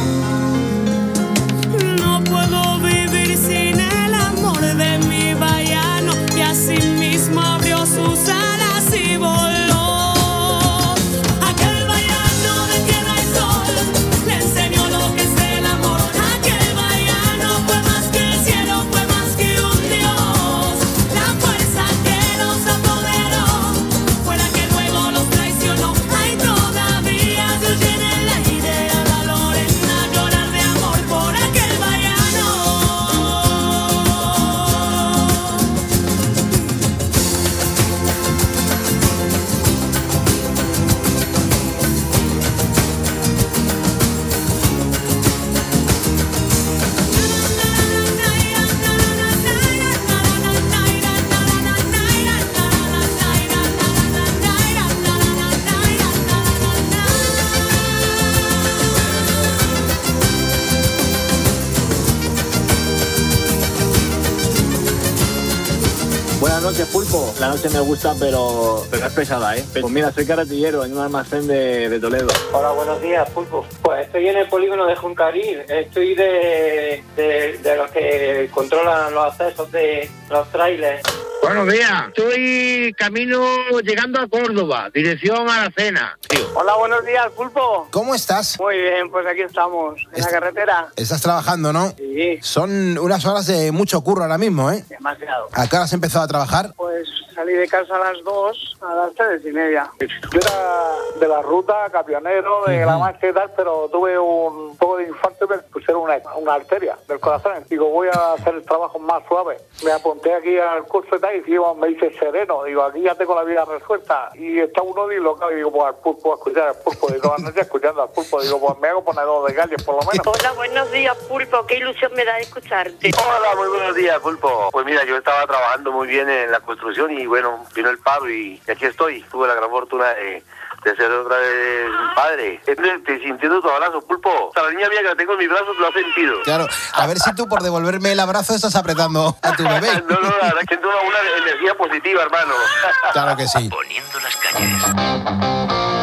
No puedo vivir sin el amor de mi vallano, y así mismo abrió sus alas y voló. Aquel vallano de tierra y sol le enseñó lo que es el amor. Aquel vallano fue más que el cielo, fue más que un Dios. La fuerza que los apoderó fue la que luego los traicionó. Ay, todavía
noches, Pulpo. La noche me gusta, pero es pesada, ¿eh? Pues mira, soy carretillero en un almacén de Toledo.
Hola, buenos días, Pulpo. Pues estoy en el polígono de Juncarín. Estoy de los que controlan los accesos de los trailers.
Buenos días. Estoy camino llegando a Córdoba, dirección a la cena.
Hola, buenos días, Pulpo.
¿Cómo estás?
Muy bien, pues aquí estamos, en la carretera.
Estás trabajando, ¿no?
Sí.
Son unas horas de mucho curro ahora mismo, ¿eh?
Demasiado.
¿A qué hora has empezado a trabajar?
Pues salí de casa a las 2, a las 3:30.
Yo era de la ruta, camionero, de la marcha y tal, pero tuve un poco de infarto y me pusieron una arteria del corazón. Digo, voy a hacer el trabajo más suave. Me apunté aquí al curso y tal, y me dice sereno. Digo, aquí ya tengo la vida resuelta. Y está uno dislocado y digo, pues al Pulpo, a escuchar al Pulpo. Digo, la noche escuchando al Pulpo. Digo, pues me hago ponedor de galles, por lo menos.
Hola, buenos días, Pulpo. Qué ilusión me da escucharte.
Hola, muy buenos días, Pulpo. Pues mira, yo estaba trabajando muy bien en la construcción y bueno, vino el paro y aquí estoy. Tuve la gran fortuna de ser otra vez padre. Te sintiendo tu abrazo, Pulpo. O sea, la niña mía que la tengo en mis brazos lo ha sentido.
Claro, a ver si tú por devolverme el abrazo estás apretando a tu bebé.
No, la verdad es que tengo una energía positiva, hermano.
Claro que sí.
Poniendo las calles.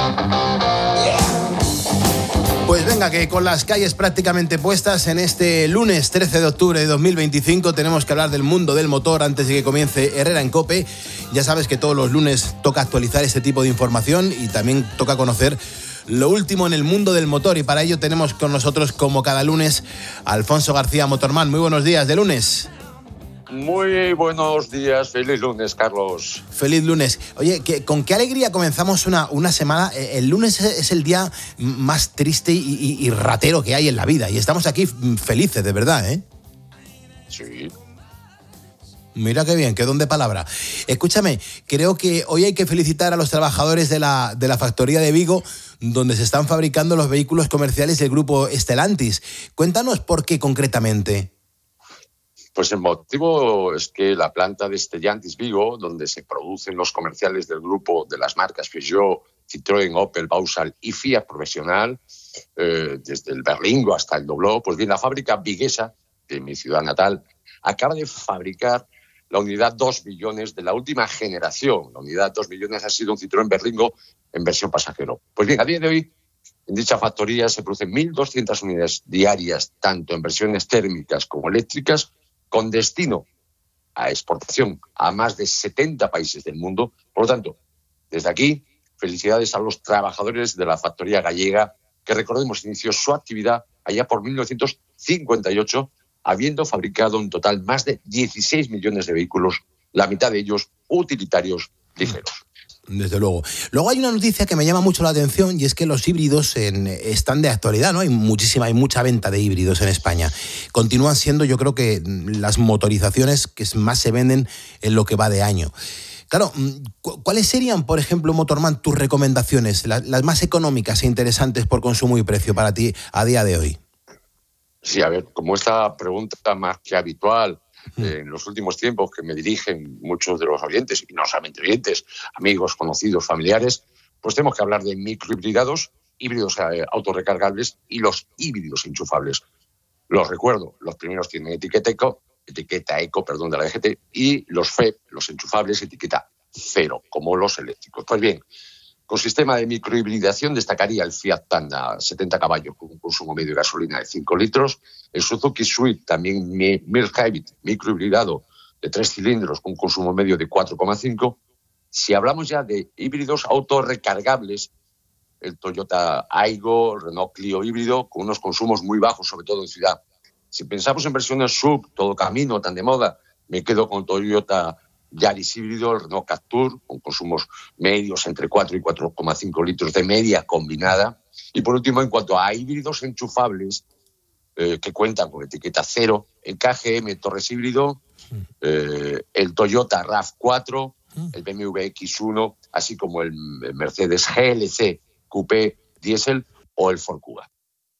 Pues venga, que con las calles prácticamente puestas en este lunes 13 de octubre de 2025 tenemos que hablar del mundo del motor antes de que comience Herrera en COPE. Ya sabes que todos los lunes toca actualizar este tipo de información y también toca conocer lo último en el mundo del motor, y para ello tenemos con nosotros, como cada lunes, a Alfonso García, Motorman. Muy buenos días de lunes.
Muy buenos días, feliz lunes, Carlos.
Feliz lunes. Oye, ¿con qué alegría comenzamos una semana? El lunes es el día más triste y ratero que hay en la vida, y estamos aquí felices, de verdad, ¿eh?
Sí.
Mira qué bien, qué don de palabra. Escúchame, creo que hoy hay que felicitar a los trabajadores de la factoría de Vigo, donde se están fabricando los vehículos comerciales del grupo Stellantis. Cuéntanos por qué concretamente.
Pues el motivo es que la planta de Stellantis Vigo, donde se producen los comerciales del grupo de las marcas Peugeot, Citroën, Opel, Vauxhall y Fiat Profesional, desde el Berlingo hasta el Dobló, pues bien, la fábrica viguesa, de mi ciudad natal, acaba de fabricar la unidad 2 millones de la última generación. La unidad 2 millones ha sido un Citroën Berlingo en versión pasajero. Pues bien, a día de hoy, en dicha factoría se producen 1.200 unidades diarias, tanto en versiones térmicas como eléctricas, con destino a exportación a más de 70 países del mundo. Por lo tanto, desde aquí, felicidades a los trabajadores de la factoría gallega, que recordemos inició su actividad allá por 1958, habiendo fabricado un total más de 16 millones de vehículos, la mitad de ellos utilitarios ligeros.
Desde luego. Luego hay una noticia que me llama mucho la atención, y es que los híbridos están de actualidad, ¿no? Hay mucha venta de híbridos en España. Continúan siendo, yo creo que, las motorizaciones que más se venden en lo que va de año. Claro, ¿cuáles serían, por ejemplo, Motorman, tus recomendaciones, las más económicas e interesantes por consumo y precio para ti a día de hoy?
Sí, a ver, como esta pregunta más que habitual en los últimos tiempos que me dirigen muchos de los oyentes, y no solamente oyentes, amigos, conocidos, familiares, pues tenemos que hablar de microhibridados, híbridos autorrecargables y los híbridos enchufables. Los recuerdo, los primeros tienen etiqueta eco de la DGT, y los FEP, los enchufables, etiqueta 0, como los eléctricos. Pues bien, con sistema de microhibridación destacaría el Fiat Tanda, 70 caballos, con un consumo medio de gasolina de 5 litros, el Suzuki Swift, también mild hybrid, microhibridado de 3 cilindros, con un consumo medio de 4,5. Si hablamos ya de híbridos autorrecargables, el Toyota Aygo, Renault Clio híbrido, con unos consumos muy bajos, sobre todo en ciudad. Si pensamos en versiones sub, todo camino, tan de moda, me quedo con Toyota Yaris híbrido, el Renault Captur, con consumos medios entre 4 y 4,5 litros de media combinada. Y por último, en cuanto a híbridos enchufables, que cuentan con etiqueta 0, el KGM Torres híbrido, el Toyota RAV4, el BMW X1, así como el Mercedes GLC Coupé Diesel o el Ford Kuga.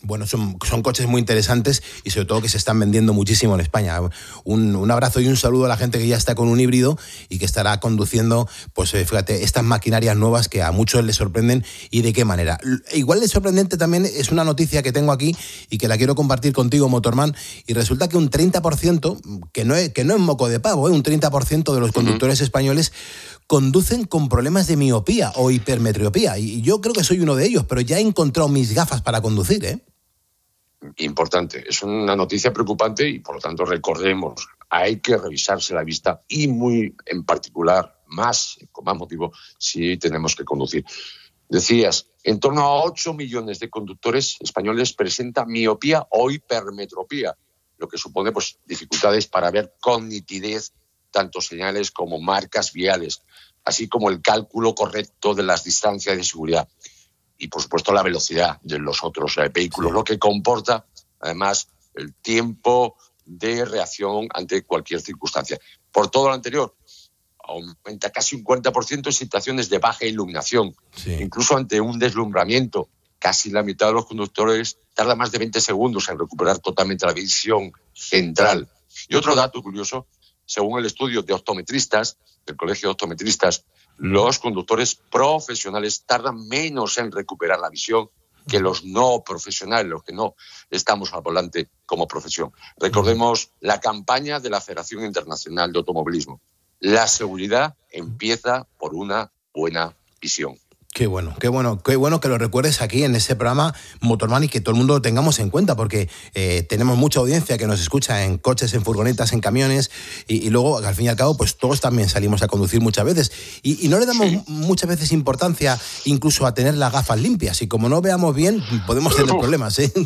Bueno, son coches muy interesantes y sobre todo que se están vendiendo muchísimo en España. Un abrazo y un saludo a la gente que ya está con un híbrido y que estará conduciendo, pues fíjate, estas maquinarias nuevas que a muchos les sorprenden y de qué manera. Igual de sorprendente también es una noticia que tengo aquí y que la quiero compartir contigo, Motorman, y resulta que un 30%, que no es moco de pavo, un 30% de los conductores españoles conducen con problemas de miopía o hipermetropía. Y yo creo que soy uno de ellos, pero ya he encontrado mis gafas para conducir, ¿eh?
Importante. Es una noticia preocupante y, por lo tanto, recordemos, hay que revisarse la vista y muy en particular, con más motivo, si tenemos que conducir. Decías, en torno a 8 millones de conductores españoles presentan miopía o hipermetropía, lo que supone pues dificultades para ver con nitidez tanto señales como marcas viales, así como el cálculo correcto de las distancias de seguridad y, por supuesto, la velocidad de los otros vehículos, lo que comporta, además, el tiempo de reacción ante cualquier circunstancia. Por todo lo anterior, aumenta casi un 40% en situaciones de baja iluminación, incluso ante un deslumbramiento. Casi la mitad de los conductores tarda más de 20 segundos en recuperar totalmente la visión central. Y otro dato curioso, según el estudio de optometristas, del Colegio de Optometristas, los conductores profesionales tardan menos en recuperar la visión que los no profesionales, los que no estamos al volante como profesión. Recordemos la campaña de la Federación Internacional de Automovilismo. La seguridad empieza por una buena visión.
Qué bueno que lo recuerdes aquí en este programa, Motorman, y que todo el mundo lo tengamos en cuenta, porque tenemos mucha audiencia que nos escucha en coches, en furgonetas, en camiones, y luego, al fin y al cabo, pues todos también salimos a conducir muchas veces. Y no le damos muchas veces importancia incluso a tener las gafas limpias, y como no veamos bien, podemos tener problemas, ¿eh?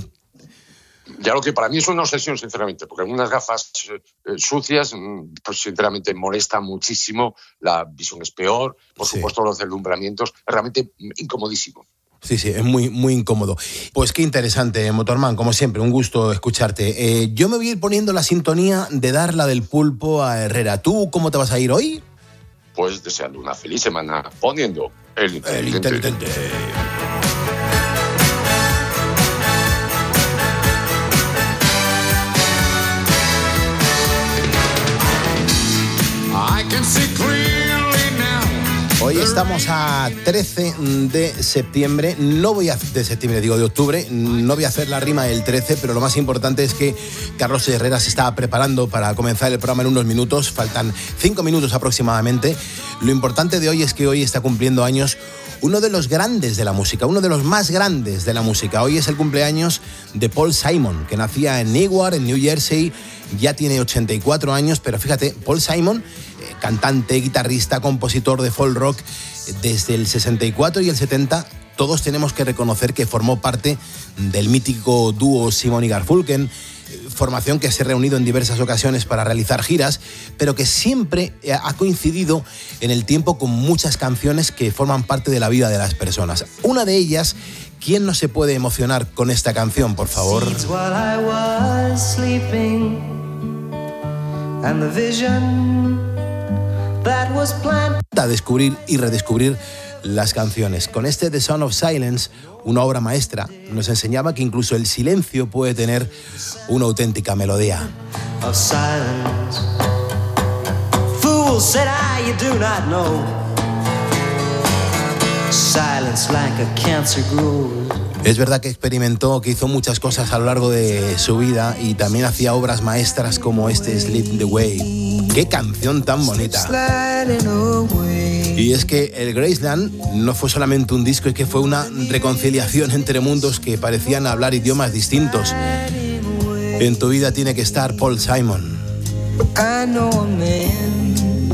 Ya lo que para mí es una obsesión, sinceramente, porque unas gafas sucias, pues sinceramente molesta muchísimo, la visión es peor, por supuesto los deslumbramientos, es realmente incomodísimo.
Sí, es muy, muy incómodo. Pues qué interesante, Motorman, como siempre, un gusto escucharte. Yo me voy a ir poniendo la sintonía de Dar la del Pulpo a Herrera. ¿Tú cómo te vas a ir hoy?
Pues deseando una feliz semana, poniendo el inteligente.
Hoy estamos a 13 de septiembre, de octubre, no voy a hacer la rima del 13, pero lo más importante es que Carlos Herrera se está preparando para comenzar el programa en unos minutos, faltan 5 minutos aproximadamente. Lo importante de hoy es que hoy está cumpliendo años uno de los grandes de la música, uno de los más grandes de la música. Hoy es el cumpleaños de Paul Simon, que nacía en Newark, en New Jersey, ya tiene 84 años, pero fíjate, Paul Simon, cantante, guitarrista, compositor de folk rock, desde el 64 y el 70, todos tenemos que reconocer que formó parte del mítico dúo Simon y Garfunkel, formación que se ha reunido en diversas ocasiones para realizar giras, pero que siempre ha coincidido en el tiempo con muchas canciones que forman parte de la vida de las personas. Una de ellas, ¿quién no se puede emocionar con esta canción, por favor? A descubrir y redescubrir las canciones. Con este The Sound of Silence, una obra maestra, nos enseñaba que incluso el silencio puede tener una auténtica melodía. Of silence. Fool said I, you do not know. Silence like a cancer grows. Es verdad que experimentó, que hizo muchas cosas a lo largo de su vida y también hacía obras maestras como este Slip the Way. ¡Qué canción tan bonita! Y es que el Graceland no fue solamente un disco, es que fue una reconciliación entre mundos que parecían hablar idiomas distintos. En tu vida tiene que estar Paul Simon. I know a man.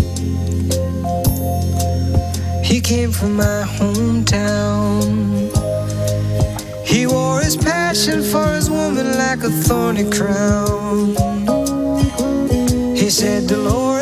He came from my hometown. He wore his passion for his woman like a thorny crown. He said, Dolores,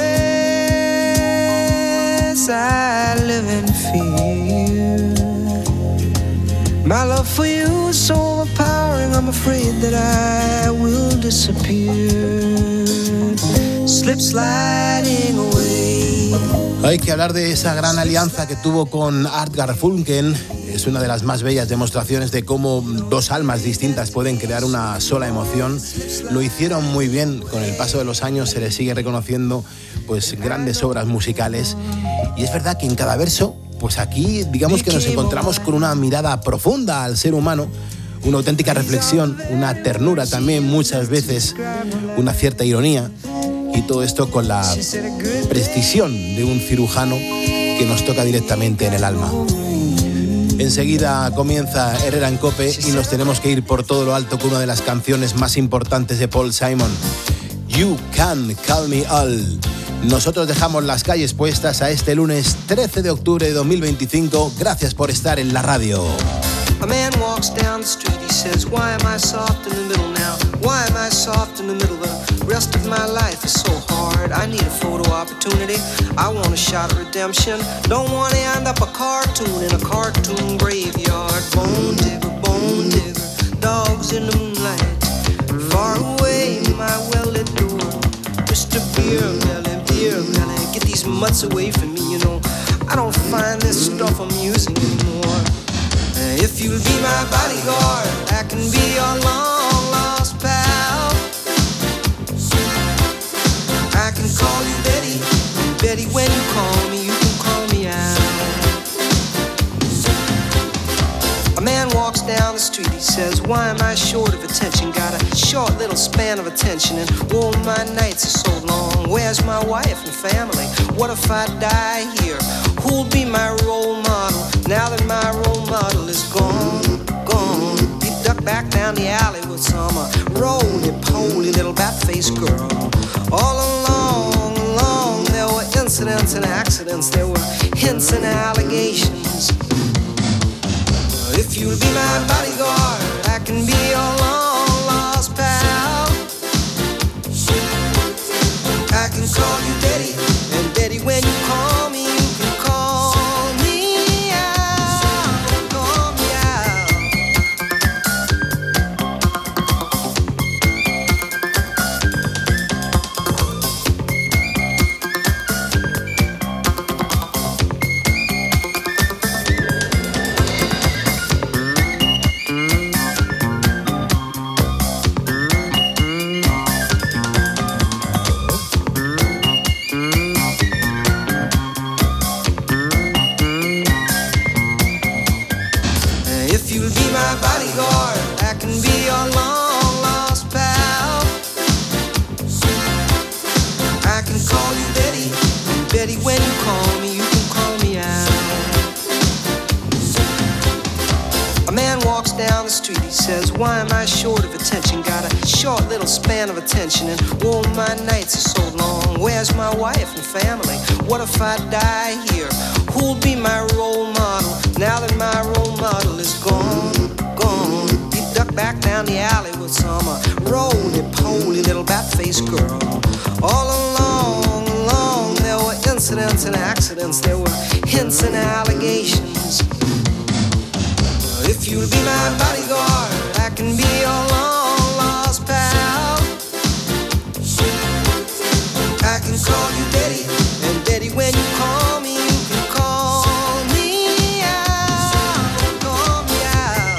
I live in fear. My love for you is so overpowering, I'm afraid that I will disappear. Slip sliding away. Hay que hablar de esa gran alianza que tuvo con Art Garfunkel, es una de las más bellas demostraciones de cómo dos almas distintas pueden crear una sola emoción. Lo hicieron muy bien, con el paso de los años se les sigue reconociendo pues grandes obras musicales, y es verdad que en cada verso, pues aquí digamos que nos encontramos con una mirada profunda al ser humano, una auténtica reflexión, una ternura también, muchas veces una cierta ironía, y todo esto con la precisión de un cirujano que nos toca directamente en el alma. Enseguida comienza Herrera en COPE y nos tenemos que ir por todo lo alto con una de las canciones más importantes de Paul Simon, You Can Call Me All. Nosotros dejamos las calles puestas a este lunes 13 de octubre de 2025. Gracias por estar en la radio.
A man walks down the street, he says, why am I soft in the middle now? Why am I soft in the middle? The rest of my life is so hard. I need a photo opportunity. I want a shot at redemption. Don't want to end up a cartoon in a cartoon graveyard. Bone digger, dogs in the moonlight. Far away, my well-lit door. Mr. Beer Melly, get these mutts away from me, you know. I don't find this stuff amusing anymore. If you'll be my bodyguard, I can be your long-lost pal. I can call you Betty, and Betty, when you call me, you can call me out. A man walks down the street, he says, why am I short of attention? Got a short little span of attention, and oh, my nights are so long. Where's my wife and family? What if I die here? Who'll be my role model now that my role model is gone? He ducked back down the alley with some roly-poly little bat-faced girl. All along, there were incidents and accidents. There were hints and allegations. If you'll be my bodyguard, I can be your long-lost pal. I can call you Daddy, and Daddy, when you call me, you can call me out, call me out. Down the street, he says, why am I short of attention? Got a short little span of attention, and oh, my nights are so long. Where's my wife and family? What if I die here? Who'll be my role model now that my role model is gone? He ducked back down the alley with some roly-poly little bat-faced girl. All along, there were incidents and accidents. There were hints and allegations. If you'll be my bodyguard, I can be your long-lost pal. I can call you Daddy, and Daddy, when you call me, you can call me out, call me out.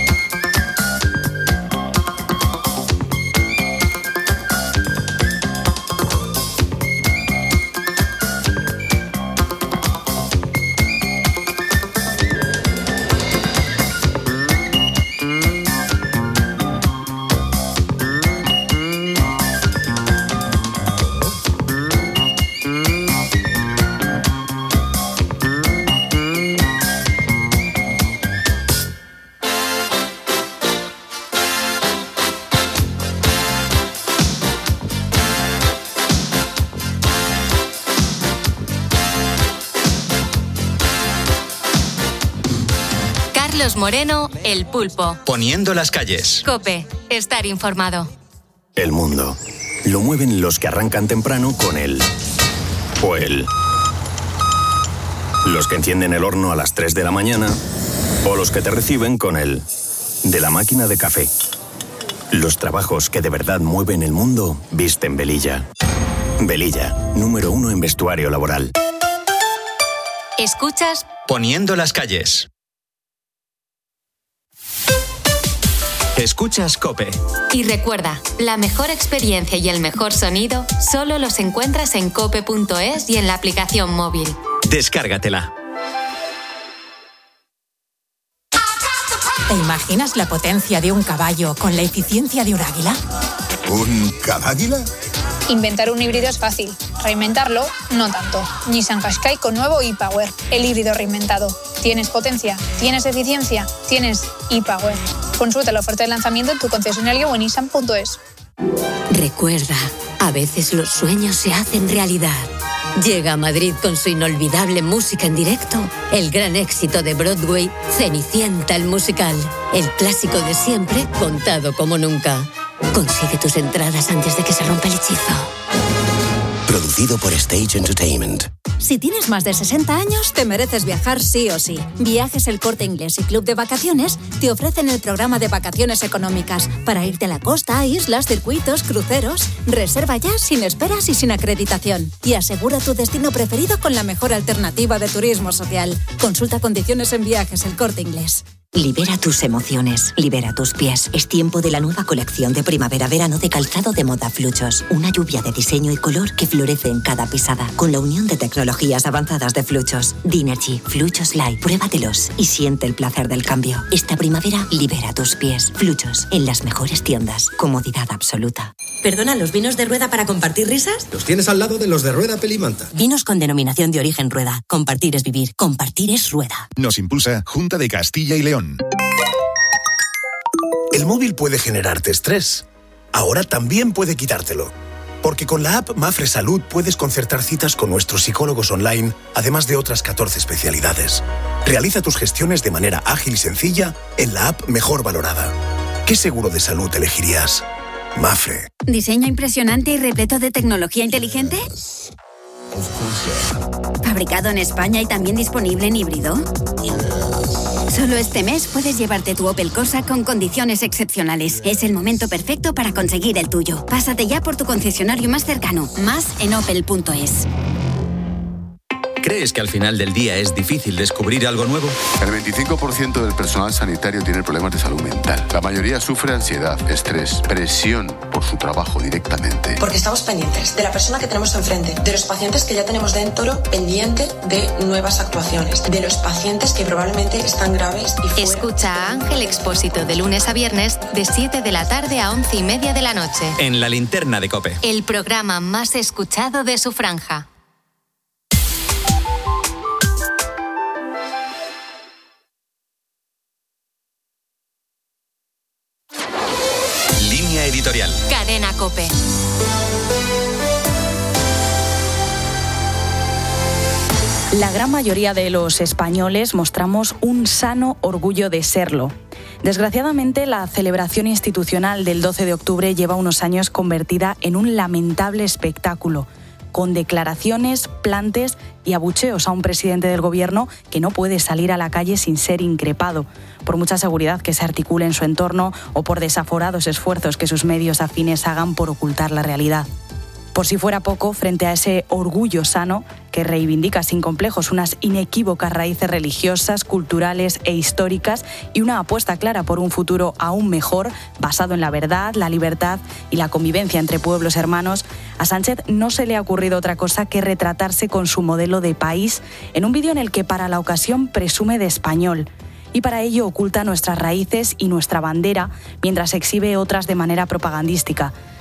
Carlos Moreno, El Pulpo.
Poniendo las calles.
COPE, estar informado.
El mundo lo mueven los que arrancan temprano con el o el. Los que encienden el horno a las 3 de la mañana o los que te reciben con el de la máquina de café. Los trabajos que de verdad mueven el mundo visten Velilla. Velilla, número 1 en vestuario laboral.
Escuchas
Poniendo las calles.
Escuchas COPE.
Y recuerda, la mejor experiencia y el mejor sonido solo los encuentras en cope.es y en la aplicación móvil.
Descárgatela.
¿Te imaginas la potencia de un caballo con la eficiencia de un águila?
¿Un caballo?
Inventar un híbrido es fácil, reinventarlo no tanto. Nissan Qashqai con nuevo e-Power, el híbrido reinventado. ¿Tienes potencia? ¿Tienes eficiencia? ¿Tienes e-Power? Consulta la oferta de lanzamiento en tu concesionario o en nissan.es.
Recuerda, a veces los sueños se hacen realidad. Llega a Madrid con su inolvidable música en directo, el gran éxito de Broadway, Cenicienta el musical. El clásico de siempre, contado como nunca. Consigue tus entradas antes de que se rompa el hechizo.
Producido por Stage Entertainment.
Si tienes más de 60 años, te mereces viajar sí o sí. Viajes El Corte Inglés y Club de Vacaciones te ofrecen el programa de vacaciones económicas para irte a la costa, islas, circuitos, cruceros. Reserva ya sin esperas y sin acreditación. Y asegura tu destino preferido con la mejor alternativa de turismo social. Consulta condiciones en Viajes El Corte Inglés.
Libera tus emociones, libera tus pies. Es tiempo de la nueva colección de primavera-verano de calzado de moda Fluchos. Una lluvia de diseño y color que florece en cada pisada. Con la unión de tecnologías avanzadas de Fluchos. Dinergy, Fluchos Light. Pruébatelos y siente el placer del cambio. Esta primavera, libera tus pies. Fluchos, en las mejores tiendas. Comodidad absoluta.
¿Perdona, los vinos de Rueda para compartir risas?
Los tienes al lado de los de Rueda Pelimanta.
Vinos con denominación de origen Rueda. Compartir es vivir. Compartir es Rueda.
Nos impulsa Junta de Castilla y León.
El móvil puede generarte estrés. Ahora también puede quitártelo. Porque con la app Mafre Salud puedes concertar citas con nuestros psicólogos online, además de otras 14 especialidades. Realiza tus gestiones de manera ágil y sencilla en la app mejor valorada. ¿Qué seguro de salud elegirías? Mafre.
¿Diseño impresionante y repleto de tecnología inteligente? ¿Fabricado en España y también disponible en híbrido? Solo este mes puedes llevarte tu Opel Corsa con condiciones excepcionales. Es el momento perfecto para conseguir el tuyo. Pásate ya por tu concesionario más cercano. Más en opel.es.
¿Crees que al final del día es difícil descubrir algo nuevo?
El 25% del personal sanitario tiene problemas de salud mental. La mayoría sufre ansiedad, estrés, presión por su trabajo directamente.
Porque estamos pendientes de la persona que tenemos enfrente, de los pacientes que ya tenemos dentro pendiente de nuevas actuaciones, de los pacientes que probablemente están graves y fuera.
Escucha a Ángel Expósito de lunes a viernes de 7 de la tarde a 11:30 de la noche.
En La Linterna de COPE.
El programa más escuchado de su franja.
Editorial.
Cadena COPE.
La gran mayoría de los españoles mostramos un sano orgullo de serlo. Desgraciadamente, la celebración institucional del 12 de octubre lleva unos años convertida en un lamentable espectáculo, con declaraciones, plantes y abucheos a un presidente del gobierno que no puede salir a la calle sin ser increpado, por mucha seguridad que se articule en su entorno o por desaforados esfuerzos que sus medios afines hagan por ocultar la realidad. Por si fuera poco, frente a ese orgullo sano que reivindica sin complejos unas inequívocas raíces religiosas, culturales e históricas y una apuesta clara por un futuro aún mejor, basado en la verdad, la libertad y la convivencia entre pueblos hermanos, a Sánchez no se le ha ocurrido otra cosa que retratarse con su modelo de país en un vídeo en el que para la ocasión presume de español. Y para ello oculta nuestras raíces y nuestra bandera, mientras exhibe otras de manera propagandística.